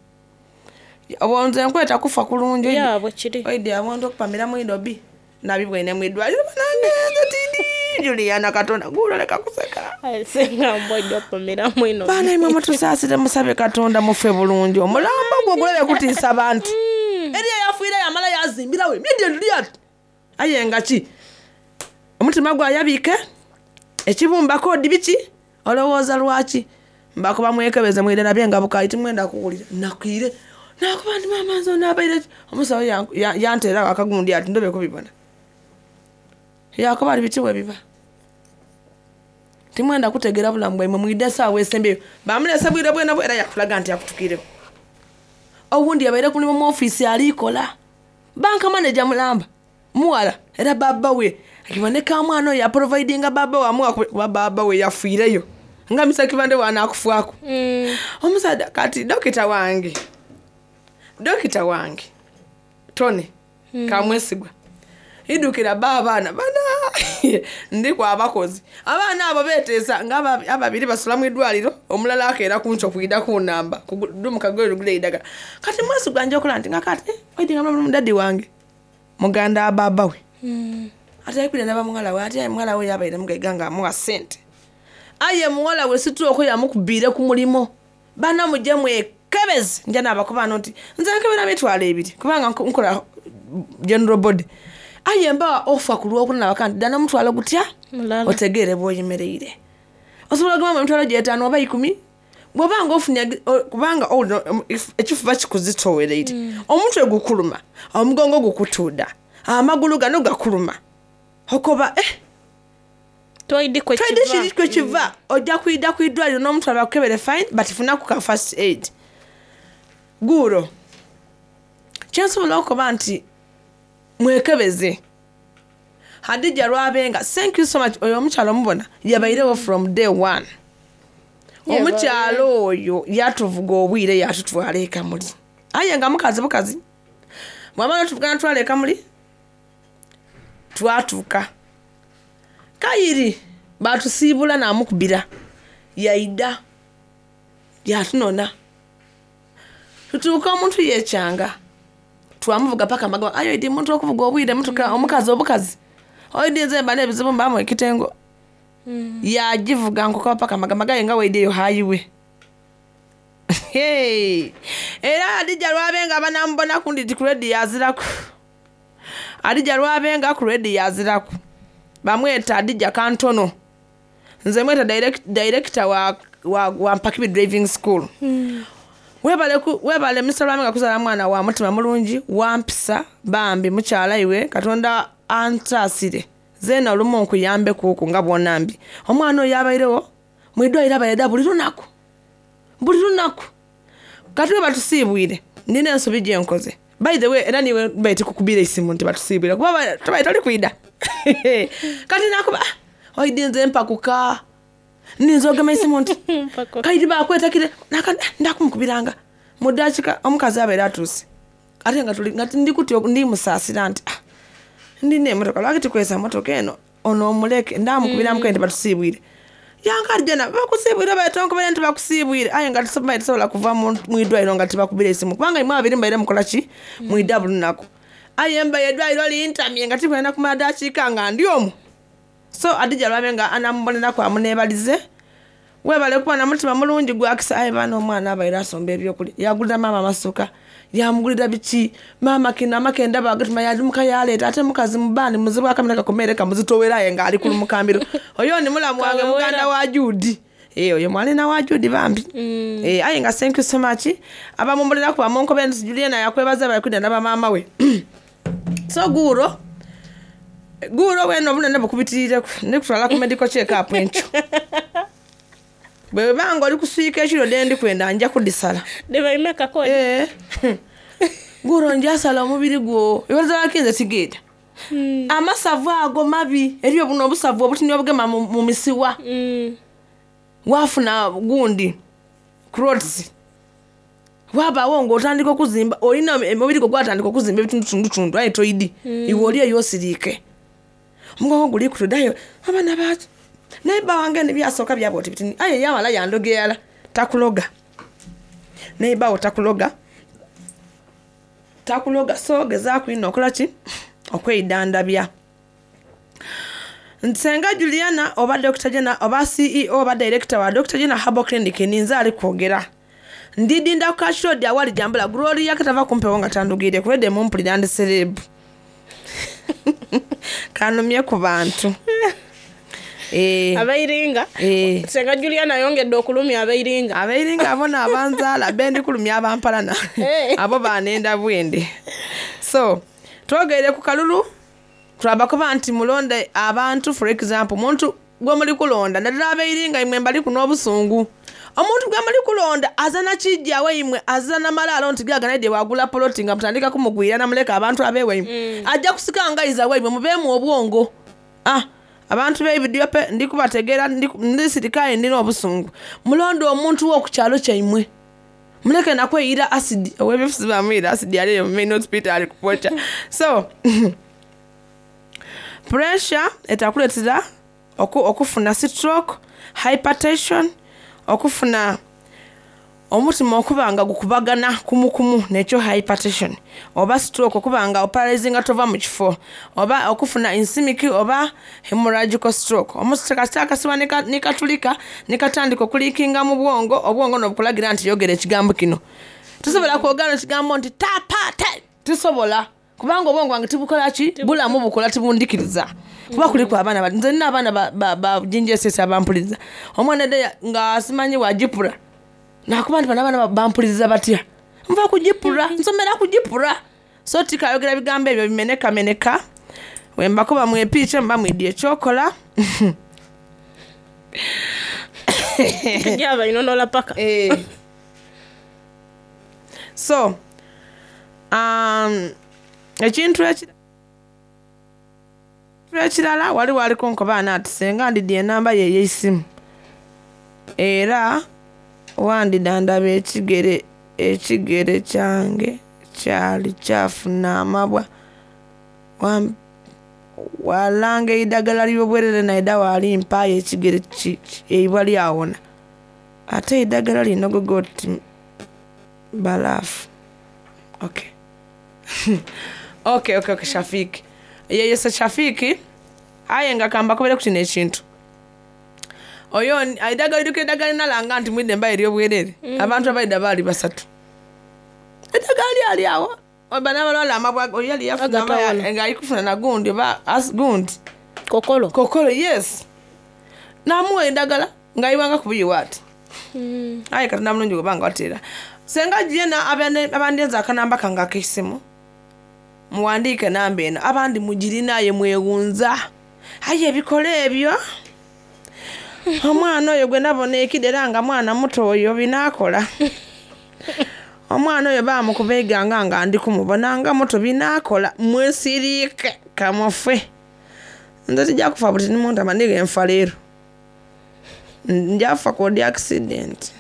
abonze nkweta kufa kulungi yabwe kiri oide abondo okupamira mu idobi nabibwene mu idwaliro bananeza tidi Juliana Katonda guloleka kuseka senga mbojo pomera mwino bana mama tusasire musabe Katonda mufe bulungi omulamba gwogulebe kutisa abantu eriya yafuira yamala yazimbira we immediately ayenga ki omutima gwa yabike ekibumba kodi biki olowooza lwaki mbako bamwekebeza mwire nabyenga bukaiti mwenda kuwulira nakire nakubandi mama nzo nabaire omusawo yantera akagundi ati ndobe kubibona yakobali bitiwe biba timwenda kutegera bulambwa imwe mwidesa wesembe bamulesa bwire bwena bwera yakulaga nti yakutukireko owundi yabaire kuli mu office alikola banka manager mulamba muwala era baba we akiboneka mwana ya providinga baba wa muwa baba we yafireyo nga misaki bande wana akufuako omusada kati dokita wange Tony kamwesigwa idukira babana bana ndiko abakozi abana abo betesa ngaba ababiri basula mu idwaliro omulala akera kuncho kuida ku namba kudumuka gwe gule idaga kati mwesu ganje okulandi ngakati oidinga mama dadi wange muganda baba we ate kwira naba mungala we ate mungala we yabaire mugeganga mu sente aye muwala we situ okoya mukubire ku mulimo bana mujje mwekebeze njana abakuba noti nze nkebera mitwala ebiri kubanga nkola general body ayemba ofa kulwa kuna bakandi dana mutwala gutya otegere boyimereire osobola gama mutwala jetano oba 10 bwabanga ofunya kubanga ekifu bakikuzitowereire omutwe gukuluma omugongo gukutuda amagulu gano gakuluma hokoba toidi kwe chiva ojja kuida kuidwaliro n'omutwala bakebere fine but funa ku first aid guro kyensobola okuba nti mwekebeze Hadija Rwabenga thank you so much oyo omukyalo mubona yabairewo from day one omukyalo oyo yatuvuga obwire yatutwala ekamuli aye nga mukazi bukazi mwamala tuvugana twala ekamuli twatuka kayiri batusibula namukubira yaida yatunona tutuka omuntu yekyanga twamuvuga paka magwa ayo idi muntu okuvuga obwire mutuka omukazi obukazi oidi nze bane bizibu mbamo ekitengo yagivuga nkoka paka magamaga nga weideyo hayiwe era Hadija Rwabenga abanambona kundi dikredi yaziraku Hadija Rwabenga kuredi yaziraku bamweta Hadija Kantono nze mweta director wa Mpakibi driving school webale Mr. Rwabenga kuzala mwana wa mutima mulungi wampisa bambi mukyala iwe Katonda antasire zena olumu nkuyambe kuku nga bwonambi omwana oyo yabairewo mwidwaliro abaida buli lunaku kati we batusibwire nina ensobi gye nkoze by the way era niwe baite kukubira isimu nti batusibira kuba tubaita ali kuida kati nakuba oidinze mpakuka ninzogema isimu nti kaidi bakwetakire ndakumukubiranga mudachika omukazi abera atusi ate ngati ndikuti ndi musasira nti ndine motoka lwaki tukwesa motoka eno ono omuleke ndamukubira mukende batusibwire yankarijana bakusibwire baitonkobere nti bakusibwire aye ngati sobaitosobola kuva mwidwairo ngati bakubira isimu kubanga imwe abiri mbaire mukola ki mwidabulu nako aye mbaye edwairo lintamye ngati kwenda kumadachika nga ndi omu so adija lwabenga anamubonera kwa munebalize webale kuba na mutima mulungi gwakisa aye bana omwana abaire asomba ebyokuli yagulira mama amasuka yamugulira biki mama kinama kenda bagatuma yali mukayaleta ate mukazi mubani muzibu akamera kakomereka muzitowera yenga ali kulu mukambiro oyo ni mulamu wange muganda wa Judi oyo mwana wa Judi bambi aye nga thank you so much abamumbolera kuba monko benzi Juliana yakwebaza bali kudanda ba mama we so guro weno bunene bukubitirire nekutwala ku medical check up encho bwe bango ali kuswika ekiro dendi kwenda nja kudisala deba imeka ko guro njasala omubiri gwo yoza wakinze sigeda amasavu ago mabi eriyo buno obusavu obutinyo obugema mu misiwa wafuna gundi crots waba wongo otandika okuzimba olina omubiri gwo gwatandika okuzimba ebitundu aye toidi iwe oli eyosirike mugongo guli kutudayo abana bacho neiba wange nebyasoka byaboti bitini aye yamala yandogeyala takuloga neiba otakuloga so geza kwino okolaki okweidandabya Nsenga Juliana oba Dr. Jena oba CEO oba director wa Dr. Jena Herbal Clinic ninza ali kwogera ndidinda ku kashodi awali jambula glory yakatava kumpewo nga tandugire kwede mumpulira ndi celeb kanomye ku bantu abairinga Nsenga Juliana yongedde okulumya abairinga abona abanzala bendi kulumya abampalana abo banenda bwende so twogere ku kalulu turabakuba nti mulonde abantu for example muntu gwe muri kulonda ndadira abairinga imwe mbali kuno obusungu omuntu gwe muri kulonda azana kijjawe imwe azana malalo nti gagana de wagula plotinga mutandika kumugwira namuleka abantu abewe imwe ajja kusikanga izawe imwe mubemu obwongo abantu be video pe ndikubategera ndisirikaye ndino obusungu mulonde omuntu wo kukyalo kyaimwe muleke nakweyira acid owebifusi bamira acid yali main hospital kupocha so pressure etakuletera okufuna stroke hypertension okufuna omutima okubanga gukubagana kumukumu necho hypertension oba stroke okubanga paralyzing tova mu kifo oba okufuna ischemic oba hemorrhagic stroke omusitaka sibanika nikatulika nikatandika okulikinga mu bwongo obwongo nobukulagira nti yogere ekigambo kino tusobola kwogana ekigambo nti tapate tusobola kubanga obwongo wange tibukola ki bulamu bukola tibundikiriza kuba kuliko abana nze nina abaana ba jinjesesa bampuliza omwana de nga asimanyi wajipura nakuba nti bana bampuliza batya nva kujipura nsomera kujipura so tikayogera bigambo ebyo bimeneka wemba kuba mwepiche mba mwidie chokola yaba inonola paka so ekintu ekirala wali konkobaana ati senga ndidde enamba ye y'essimu era wandidandaba ekigere kyange kyali kyafuna amabwa walanga eidagala ly'obwerere naida wali mpayo ekigere eibwa lyawona ate eidagala lino gogoti balafu okay Shafiki yeyese Shafiki aye nga kamba kubere kuti nekintu oyo aidagali dukedagali nalanga nti mwide mbaye lyobwerere abantu abaida bali basatu edagali ali awo obana balala amabwa oyali yafuna nga ikufuna na gundi ba as gundi kokolo yes namuwe edagala nga iwanga kubuyi wati aye kati namulungi kubanga watera senga jena abandenza akanamba kanga kisimu muwandike namba eno abandi mugirinaye mwewunza aye ebikole ebyo omwana oyo gwe nabona ekidera nga mwana muto oyo binakola omwana oyo bamukubeeganga nga ndi kumubonanga moto binaakola mwesiriike kamufe nze tijja kufa buti nimuntama ndige nfa leero njafa kodi accident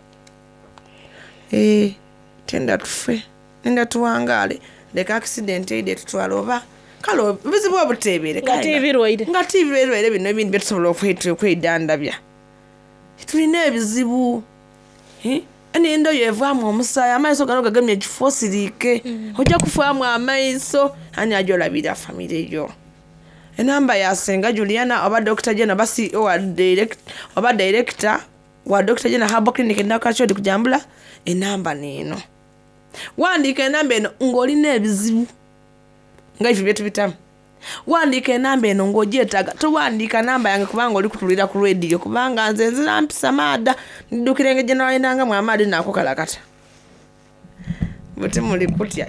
tenda tufe nenda tuwangaale leka accident eide tutwala oba kale bizibu obuteebere nga tiibirwaire bino ebindi byetusobola okwedandabya tulina ebizibu enindo yo evaamu omusaayi amaiso gano gagemye ekifo siriike ojja kufaamu amaiso ani ajolabira famire yo enamba yasenga Juliana oba Dr. Jena oba CEO oba director wa Dr. Jena Herbal Clinic Nakachodi kujambula enamba neno wandika enamba eno ng'olina ebizibu nga ife byetubitamu wandika enamba eno ng'ogyetaaga towandika namba yange kubanga oli kutulira ku radio kubanga nze nzira mpisa maada ndukirenge gye nawalinangamu amaadi nakukalakata buti muli kutya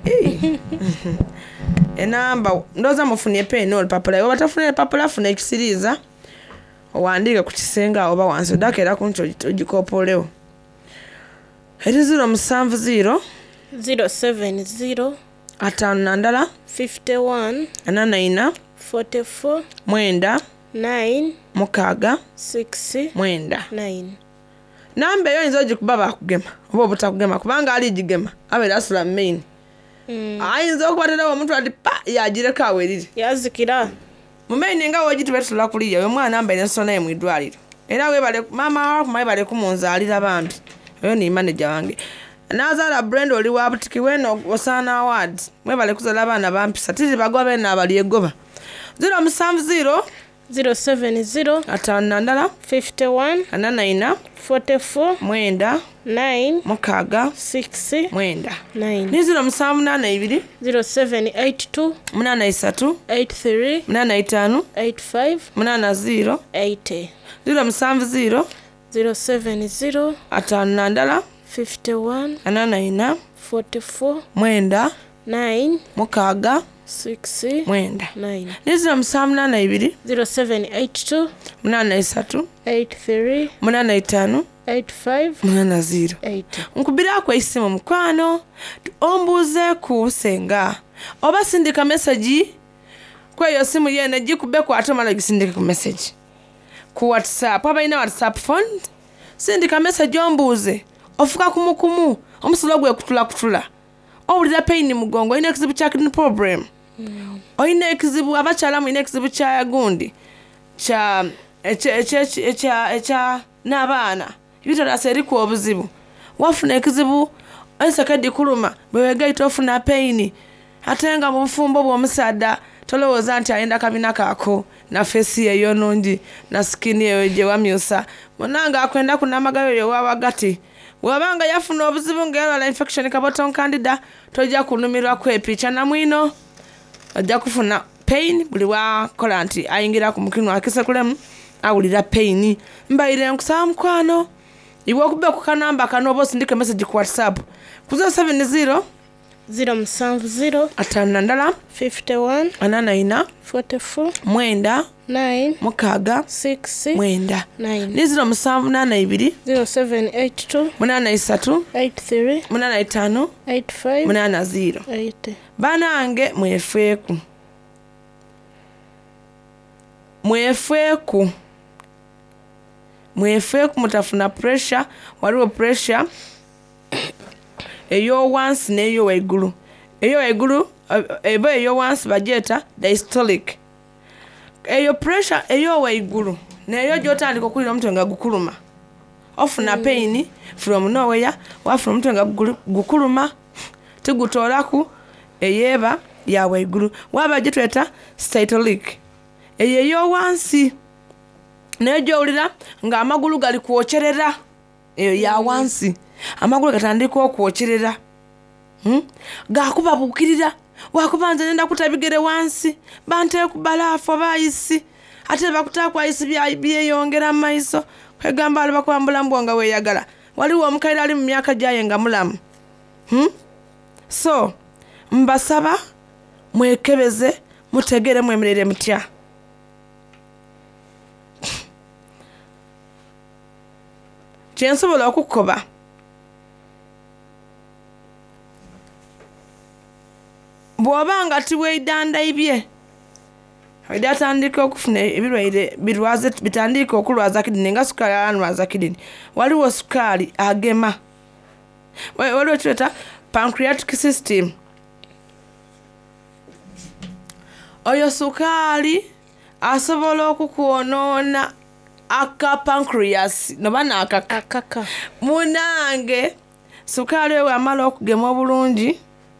enamba ndoza mufunye peni olupapula oba tafuna olupapula funa ekisiriiza owandike ku kisenge awo oba wansi odakera ku nti ogikopolewo eri 070 070 atano ndala 51 anana 44 mwenda 9 mukaaga 6 mwenda 9 namba eyo oyinza ogikuba bakugema oba obutakugema kubanga ali gigema abeera asula main ayinza okubaterawo omuntu ati pa yagireka awerire yazikira mu main nga wogituba tutula kuliya oyo mwana namba ensona ye mu idwaliro era webale maama wakumaye bale kumunzaalira bambi oyo ni manager wange nazaala Brenda oli wa butiki weno Osana Awards mwebale kuzaala abaana bampisa tiri bagwa bena abali egoba 070 070 atano ndala 51 anana 44 mwenda 9 mukaaga 6 mwenda 9 ni 072 0782 83 83 85 85 80 80 070 070 atano ndala 51 anana 44 mwenda 9 mukaaga 6 mwenda 9 ni 072 0782 83 83 85 85 80 80 nkubirako isimu mukwano ombuze ku senga oba sindika message kweyo simu yene gikube kwata mala gisindika ku message ku WhatsApp abaina WhatsApp phone sindika message ombuze ofuka kumukumu omusolo gwe kutula owulira pain mugongo ine kizibu kya kidney problem oine kizibu abachala mu ine kizibu kya gundi cha n'abaana ibitala seri ku obuzibu wafuna ekizibu ensakadi kuluma bwewegaita ofuna pain atenga mu bufumbo bw'omusaada tolowooza nti ayenda kabina kaako na fesi eyo nungi na skini eyo gye wamyusa munanga akwenda kunamagayo yo wawagati wabanga yafuna obuzibu ng'erwala infection kaboton candida tojja kunumirwa kwepicha na mwino ojja kufuna pain buli wakola nti ayingira ku mukino akisekulemu awulira pain mbaire nkusaba mukwano iwe okube ku kanamba kano oba osindike message ku WhatsApp ku 070 070 atano ndala 51 anana 44 mwenda 9 mukaaga 6 mwenda 9 ni 072 0782 83 83 85 85 80 80 banange mwefeeku mutafuna pressure waliwo pressure eyo once neyo waigulu eyo waigulu eba eyo once bajeta diastolic eyo pressure eyo waigulu neyo gyotandika okulira omutwe nga gukuluma ofuna pain from nowhere wafuna omutwe nga gukuluma tigutoolaku eyeba ya waigulu waba gyetweta systolic eyo wansi neyo gyowulira nga amagulu gali kwokyerera eyo ya wansi amagulu gatandika okwokyerera gakubabuukirira wakuba nze nenda kutabigere wansi banteeku balaafu abayisi ate bakutaku ayisi byeyongera mu maiso kwegamba ali bakwambula mbwonga weeyagala waliwo omukaire ali mu myaka gyaye nga mulamu so mbasaba mwekebeze mutegere mwemerere mutya kyensobola okukoba bw'obanga tiweidandayibye atandika okufuna ebirwaire bitandika okulwaza kidini nga sukaali alanwaza kidini waliwo sukaali agema waliwo kireta pancreatic system oyo sukaali asobola okukwonoona aka pancreas noba naakaka munange sukaali we amala okugema obulungi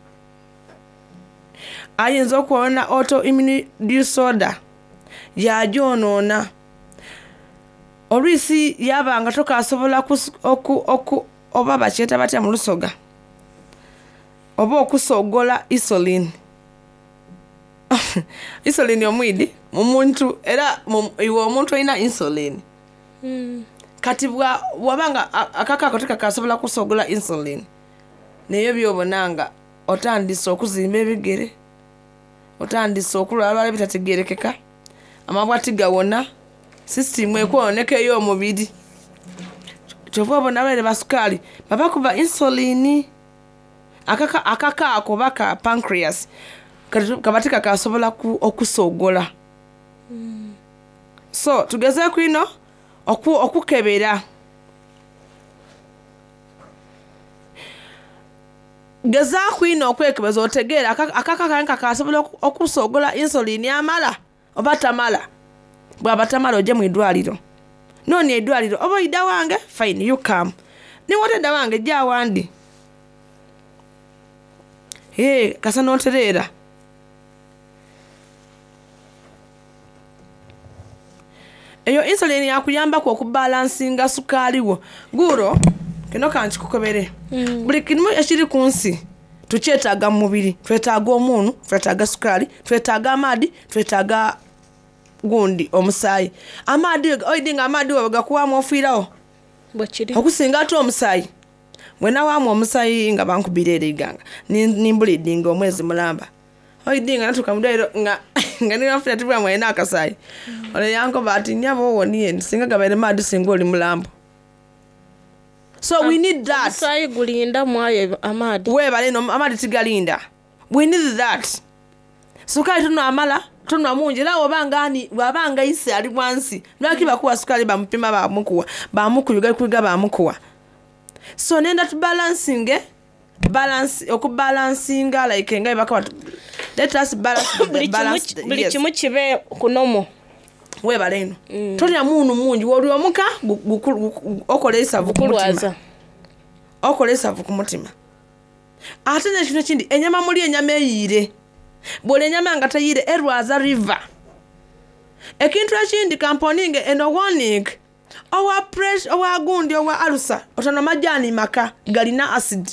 ayinza okwonoona autoimmune disorder yajonoona olwisi yabanga tokasobola oba bakyeta batya mu lusoga oba okusogola insulin insulin omwidi mumuntu era iwe omuntu olina insulin kati wabanga akakako tekakasobola kusogola insulin naye byobonanga otandise okuzimba ebigere otandise okulwala bitategerekeka amabwati gawona system ekwoneka ey'omubiri kyova obona abaire basukaali babakuba insulin akakaako baka pancreas kabati kakasobola okusogola so tugezeeku ino okukebera gezaaku ino okwekebeza otegeera akakakanka kasobola okusogola insulin amala oba tamala bwaba tamala ojje mu idwaliro noonya idwaliro oba oyida wange fine you come niwotedda wange jja wandi kasa nootereera eyo insulin yakuyambaku okubalansinga sukaaliwo guuro kino kankikukobere buli kimu ekiri ku nsi tukyetaaga mu mubiri twetaaga omuunu twetaaga sukaali twetaaga amaadi twetaaga gundi omusaayi amaadi oidi nga amaadi webagakuwaamu ofiirawo okusinga ate omusaayi bwenawaamu omusaayi nga bankubira iganga nimbulidinga omwezi mulamba oidi nga natuka mudwairo nga ninafuna tibwamu alina akasaayi ole yankoba ati nyaba owoniye singa gabaire maadi singa oli mulambo. So we need that. Sai gulinda mwaye amadi. Webale no amadi tigalinda. We need that. Sukali tuno amala, tuno mungi la obangani wabanga isi ali wansi. Lwaki bakuwa sukali bampima bamukuyuga kuiga bamukuwa. So nenda tu balance okubalansinga like ngai baka let us balance buli kimu kibe kunomo. Webale eno tolya munu mungi woli omuka okolesa vukulwaza okolesa vukumutima ate ne kino kindi enyama muli enyama eyire bole enyama nga tayire erwaza river ekintu ekindi kamponinge eno warning owa pressure owa gundi owa alusa otano majani maka galina acid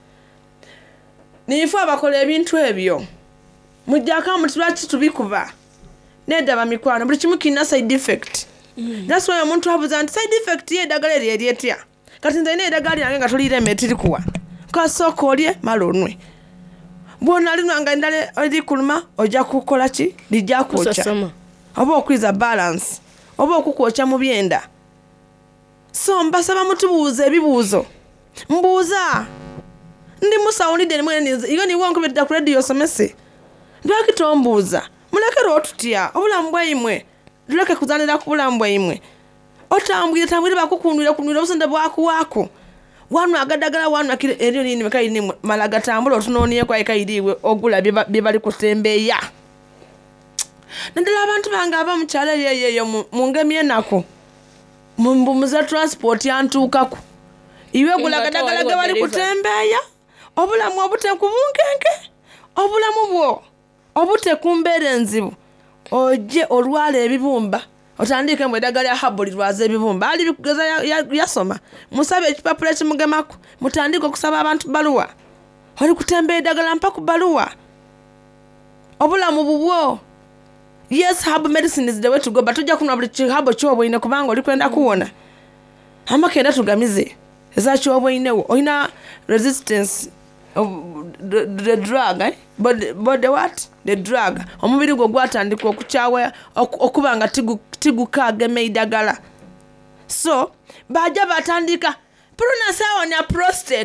nifu abakola ebintu ebyo mujjaka mutulaki tubikuba nedaba mikwano buli kimu kina side effect. That's why omuntu abuza nti side effect ye dagala eryetya kati nze ine edagala yange nga tolire metiri kuwa kasoko olye malonwe bwona linwanga ndale oli kuluma ojja kukola ki lijja kuocha oba okwiza balance oba okukwocha mu byenda. So mbasaba mutubuuze ebibuuzo mbuuza ndi musawulidde ne mwene iyo ni wonko bidda ku radio somese ndwaki tombuuza mulekero otutya obulamu bwayimwe tuleke kuzanira ku bulamu bwayimwe otambwire bakukundwira obusende bwakuwaako wanu agadagala wanu akire eryo nini mekayi ni malaga tambula otunoniye kwa ekayiriwe ogula bye bali kutembeya ndala abantu banga aba mukyala yeyeyo mungemye nako mumbumuza transport yantuukako iwe gula gadagala ge bali kutembeya obulamu obute kubunkenke obulamu bwo obute kumbere nzibu oje olwala ebibumba otandike mu edagala ya habuli lwaza ebibumba ali bikugeza yasoma musabe ekipapula kimugemako mutandike okusaba abantu baluwa oli kutembe edagala mpaka baluwa obulamu bubwo. Yes, herbal medicine is the way to go, but tujja kunwa buli kihabo kyobo ine kubanga oli kwenda kuwona amakenda tugamize eza kyobo inewo oyina resistance of the drug but the what the drug omubiri gwo gwatandika okukyawa okubanga tigukageme idagala. So baja batandika pruna sawa na prostate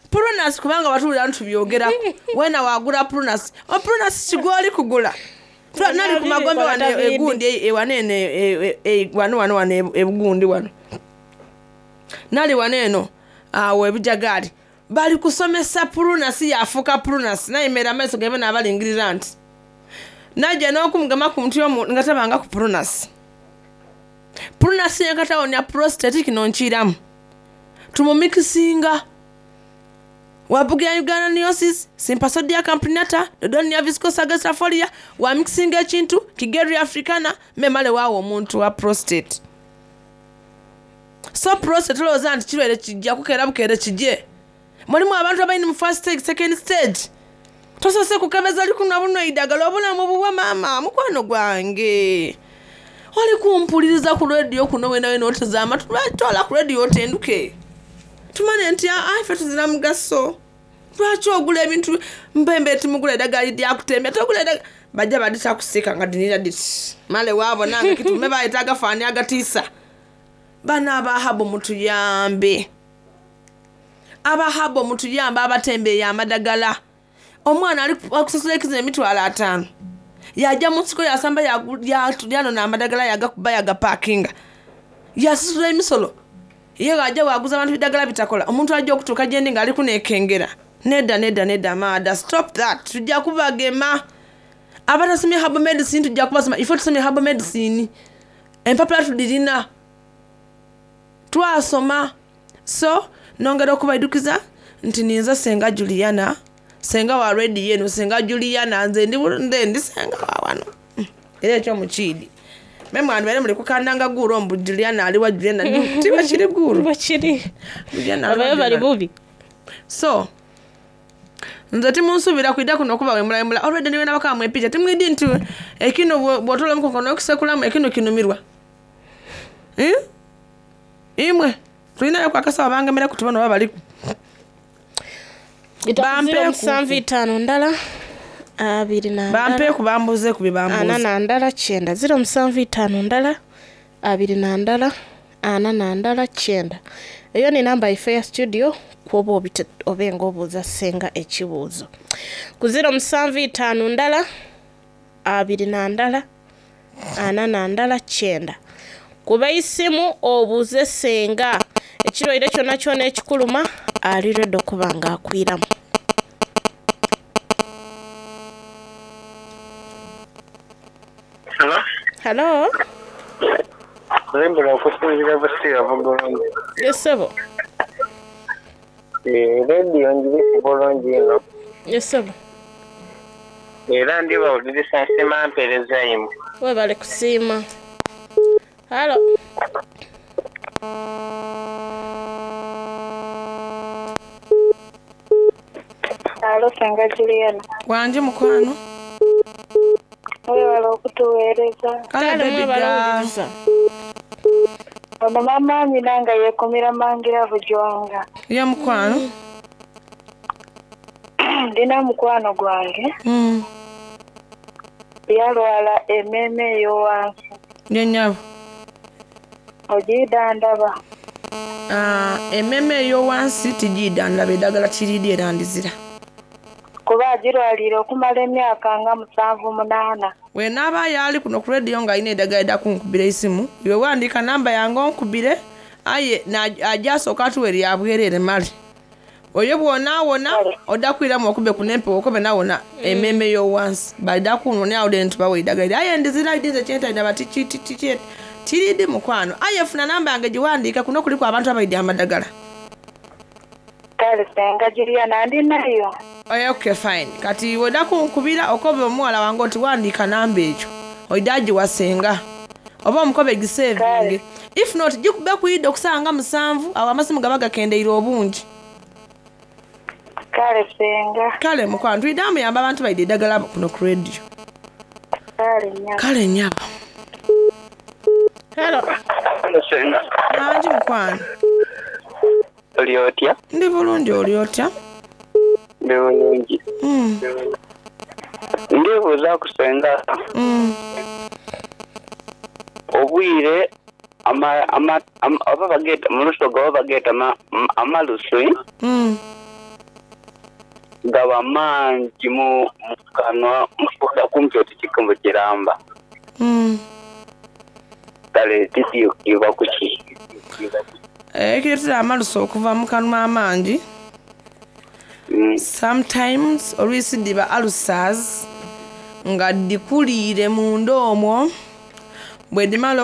Prunas kubanga batulira ntubyogera wena wagula prunas kigoli kugula nali ku magombe wano egundi ewanene wano ebugundi wano nali waneno awo ebijagali bali kusomesa prunas yafuka prunas nayimera amaiso gebe n'abalingirira nti najja n'okumugama ku mutwe nga tabanga ku prunas yenkatawonya prostate kino nkiramu tumumikisinga wabugira Ugandiosis, Sympasodium camprinata, Dodonia viscosa gastrifolia, wa mixing ekintu, Kigeria africana, memale wawo omuntu wa prostate. So prostate loza nti kirwere kijja kukera bukere kijje. Mulimu abantu abayini mu first stage, second stage. Tosose kukebeza likuna buno idagala obulamu buwa mama mukwano gwange. Oli kumpuliriza ku radio kuno wena otazama tulatola ku radio otenduke. Tumane nti ife tuzira mugaso lwaki ogula ebintu mpembe timugula eddagala lya kutembya togula eddagala bajja badita kusika nga dinira dit male waabo nange kitume bayita agafaani agatiisa bana abahabo mutuyambe abatembeeyo amadagala omwana ali akusasula ekizi emitwalo 5 yajja mu nsiko yasamba yanona amadagala yagakuba yagapaakinga yasasula emisolo ye ajja waguza abantu bidagala bitakola omuntu ajja okutuuka gyendi nga ali kunekengera nedda maada stop that tujja kubagema abatasomye herbal medicine tujja kubasoma ifo tusomye herbal medicine empapula tudirina twasoma so nongera okubaidukiza nti ninza senga Juliana senga wa ready yenu senga Juliana nze ndi senga wa wano era ekyo mukidi memu andu bale muli kukandanga guru ombu Juliana ali wa Juliana tiba kiri guru bakiri Juliana abaye bali bubi so nze timunsubira kwida kuno kuba wemula already niwe nabaka mwepija timwidi ntu ekino bwotola mukono okusekulamu ekino kinumirwa imwe tulina yakwakasa bangemera kutubona babali bampe 75 ndala 2 na bampe kubambuze kubibambuze 4 na ndala 9 075 ndala 2 na ndala 4 na ndala 9 eyo ni namba ife ya studio kuoba obenga obuuza senga ekibuuzo ku 075 ndala 2 na ndala 4 na ndala 9 kuba isimu obuuze senga ekirwaire kyonna ekikuluma ali redo kubanga akwiramu. Hello? Lembra okusinzira basiya bulungi. Yes, sir. Radio njiri bulungi ino. Yes, sir. Era ndi bawuliriza nsema mpereza yimu. Webale kusiima. Hello? Hello, senga Juliana. Wanje mukwano. Webale okutuweereza. Kale mwebaloza. Ono mama minanga yekomera mangira bujwanga. Ya mukwano. Ndina mukwano gwange. Yalwala ememe yo wansi. Nyenyabo. Ogidandaba. Ememe yo wansi tijidandaba eddagala kiridi erandizira. Kuba agirwalira okumala emyaka nga 7-8. Wenaba yali kuno ku radio nga ine eddagala eddakunkubira isimu iwe wandika namba yange onkubire aye ajasooka atuweri yabwerere mali oyo bwonawona oddakwiramu okube kunempe okobe nawona ememe yo wansi baliddakunone awudde ntubawe eddagala aye ndizira idinze kyentaina bati kiridi mukwano aye funa namba yange giwandiika kuno kuliku abantu abaidde amadagala. Kale senga Juliana ndinayo. Okay, fine. Kati weddakunkubira okobe omuwala wange oti wandiika namba ekyo oidaji wasenga oba omukobe gisevinge if not gikube kuyidde okusanga 7 awo amasimu gaba gakendeire obungi. Kale senga. Kale mukwano tuyidde muyamba abantu baidde eddagala kuno ku radio. Kale nyaba. Hello. Hello senga. Nanji mukwano. Oli otya? Ndi bulungi oli otya? Ndi bulungi. Ndibuuza kusenga. Obwire oba bageta mulusoga oba bageta amalusu gaba mangi mu kanwa mukoda kumpi otikikombo kiramba kale titi kiva kuki kiretera amaluso okuva mu kanwa amangi sometimes olwisi diba ulcers nga dikuliire munda omwo bwe dimala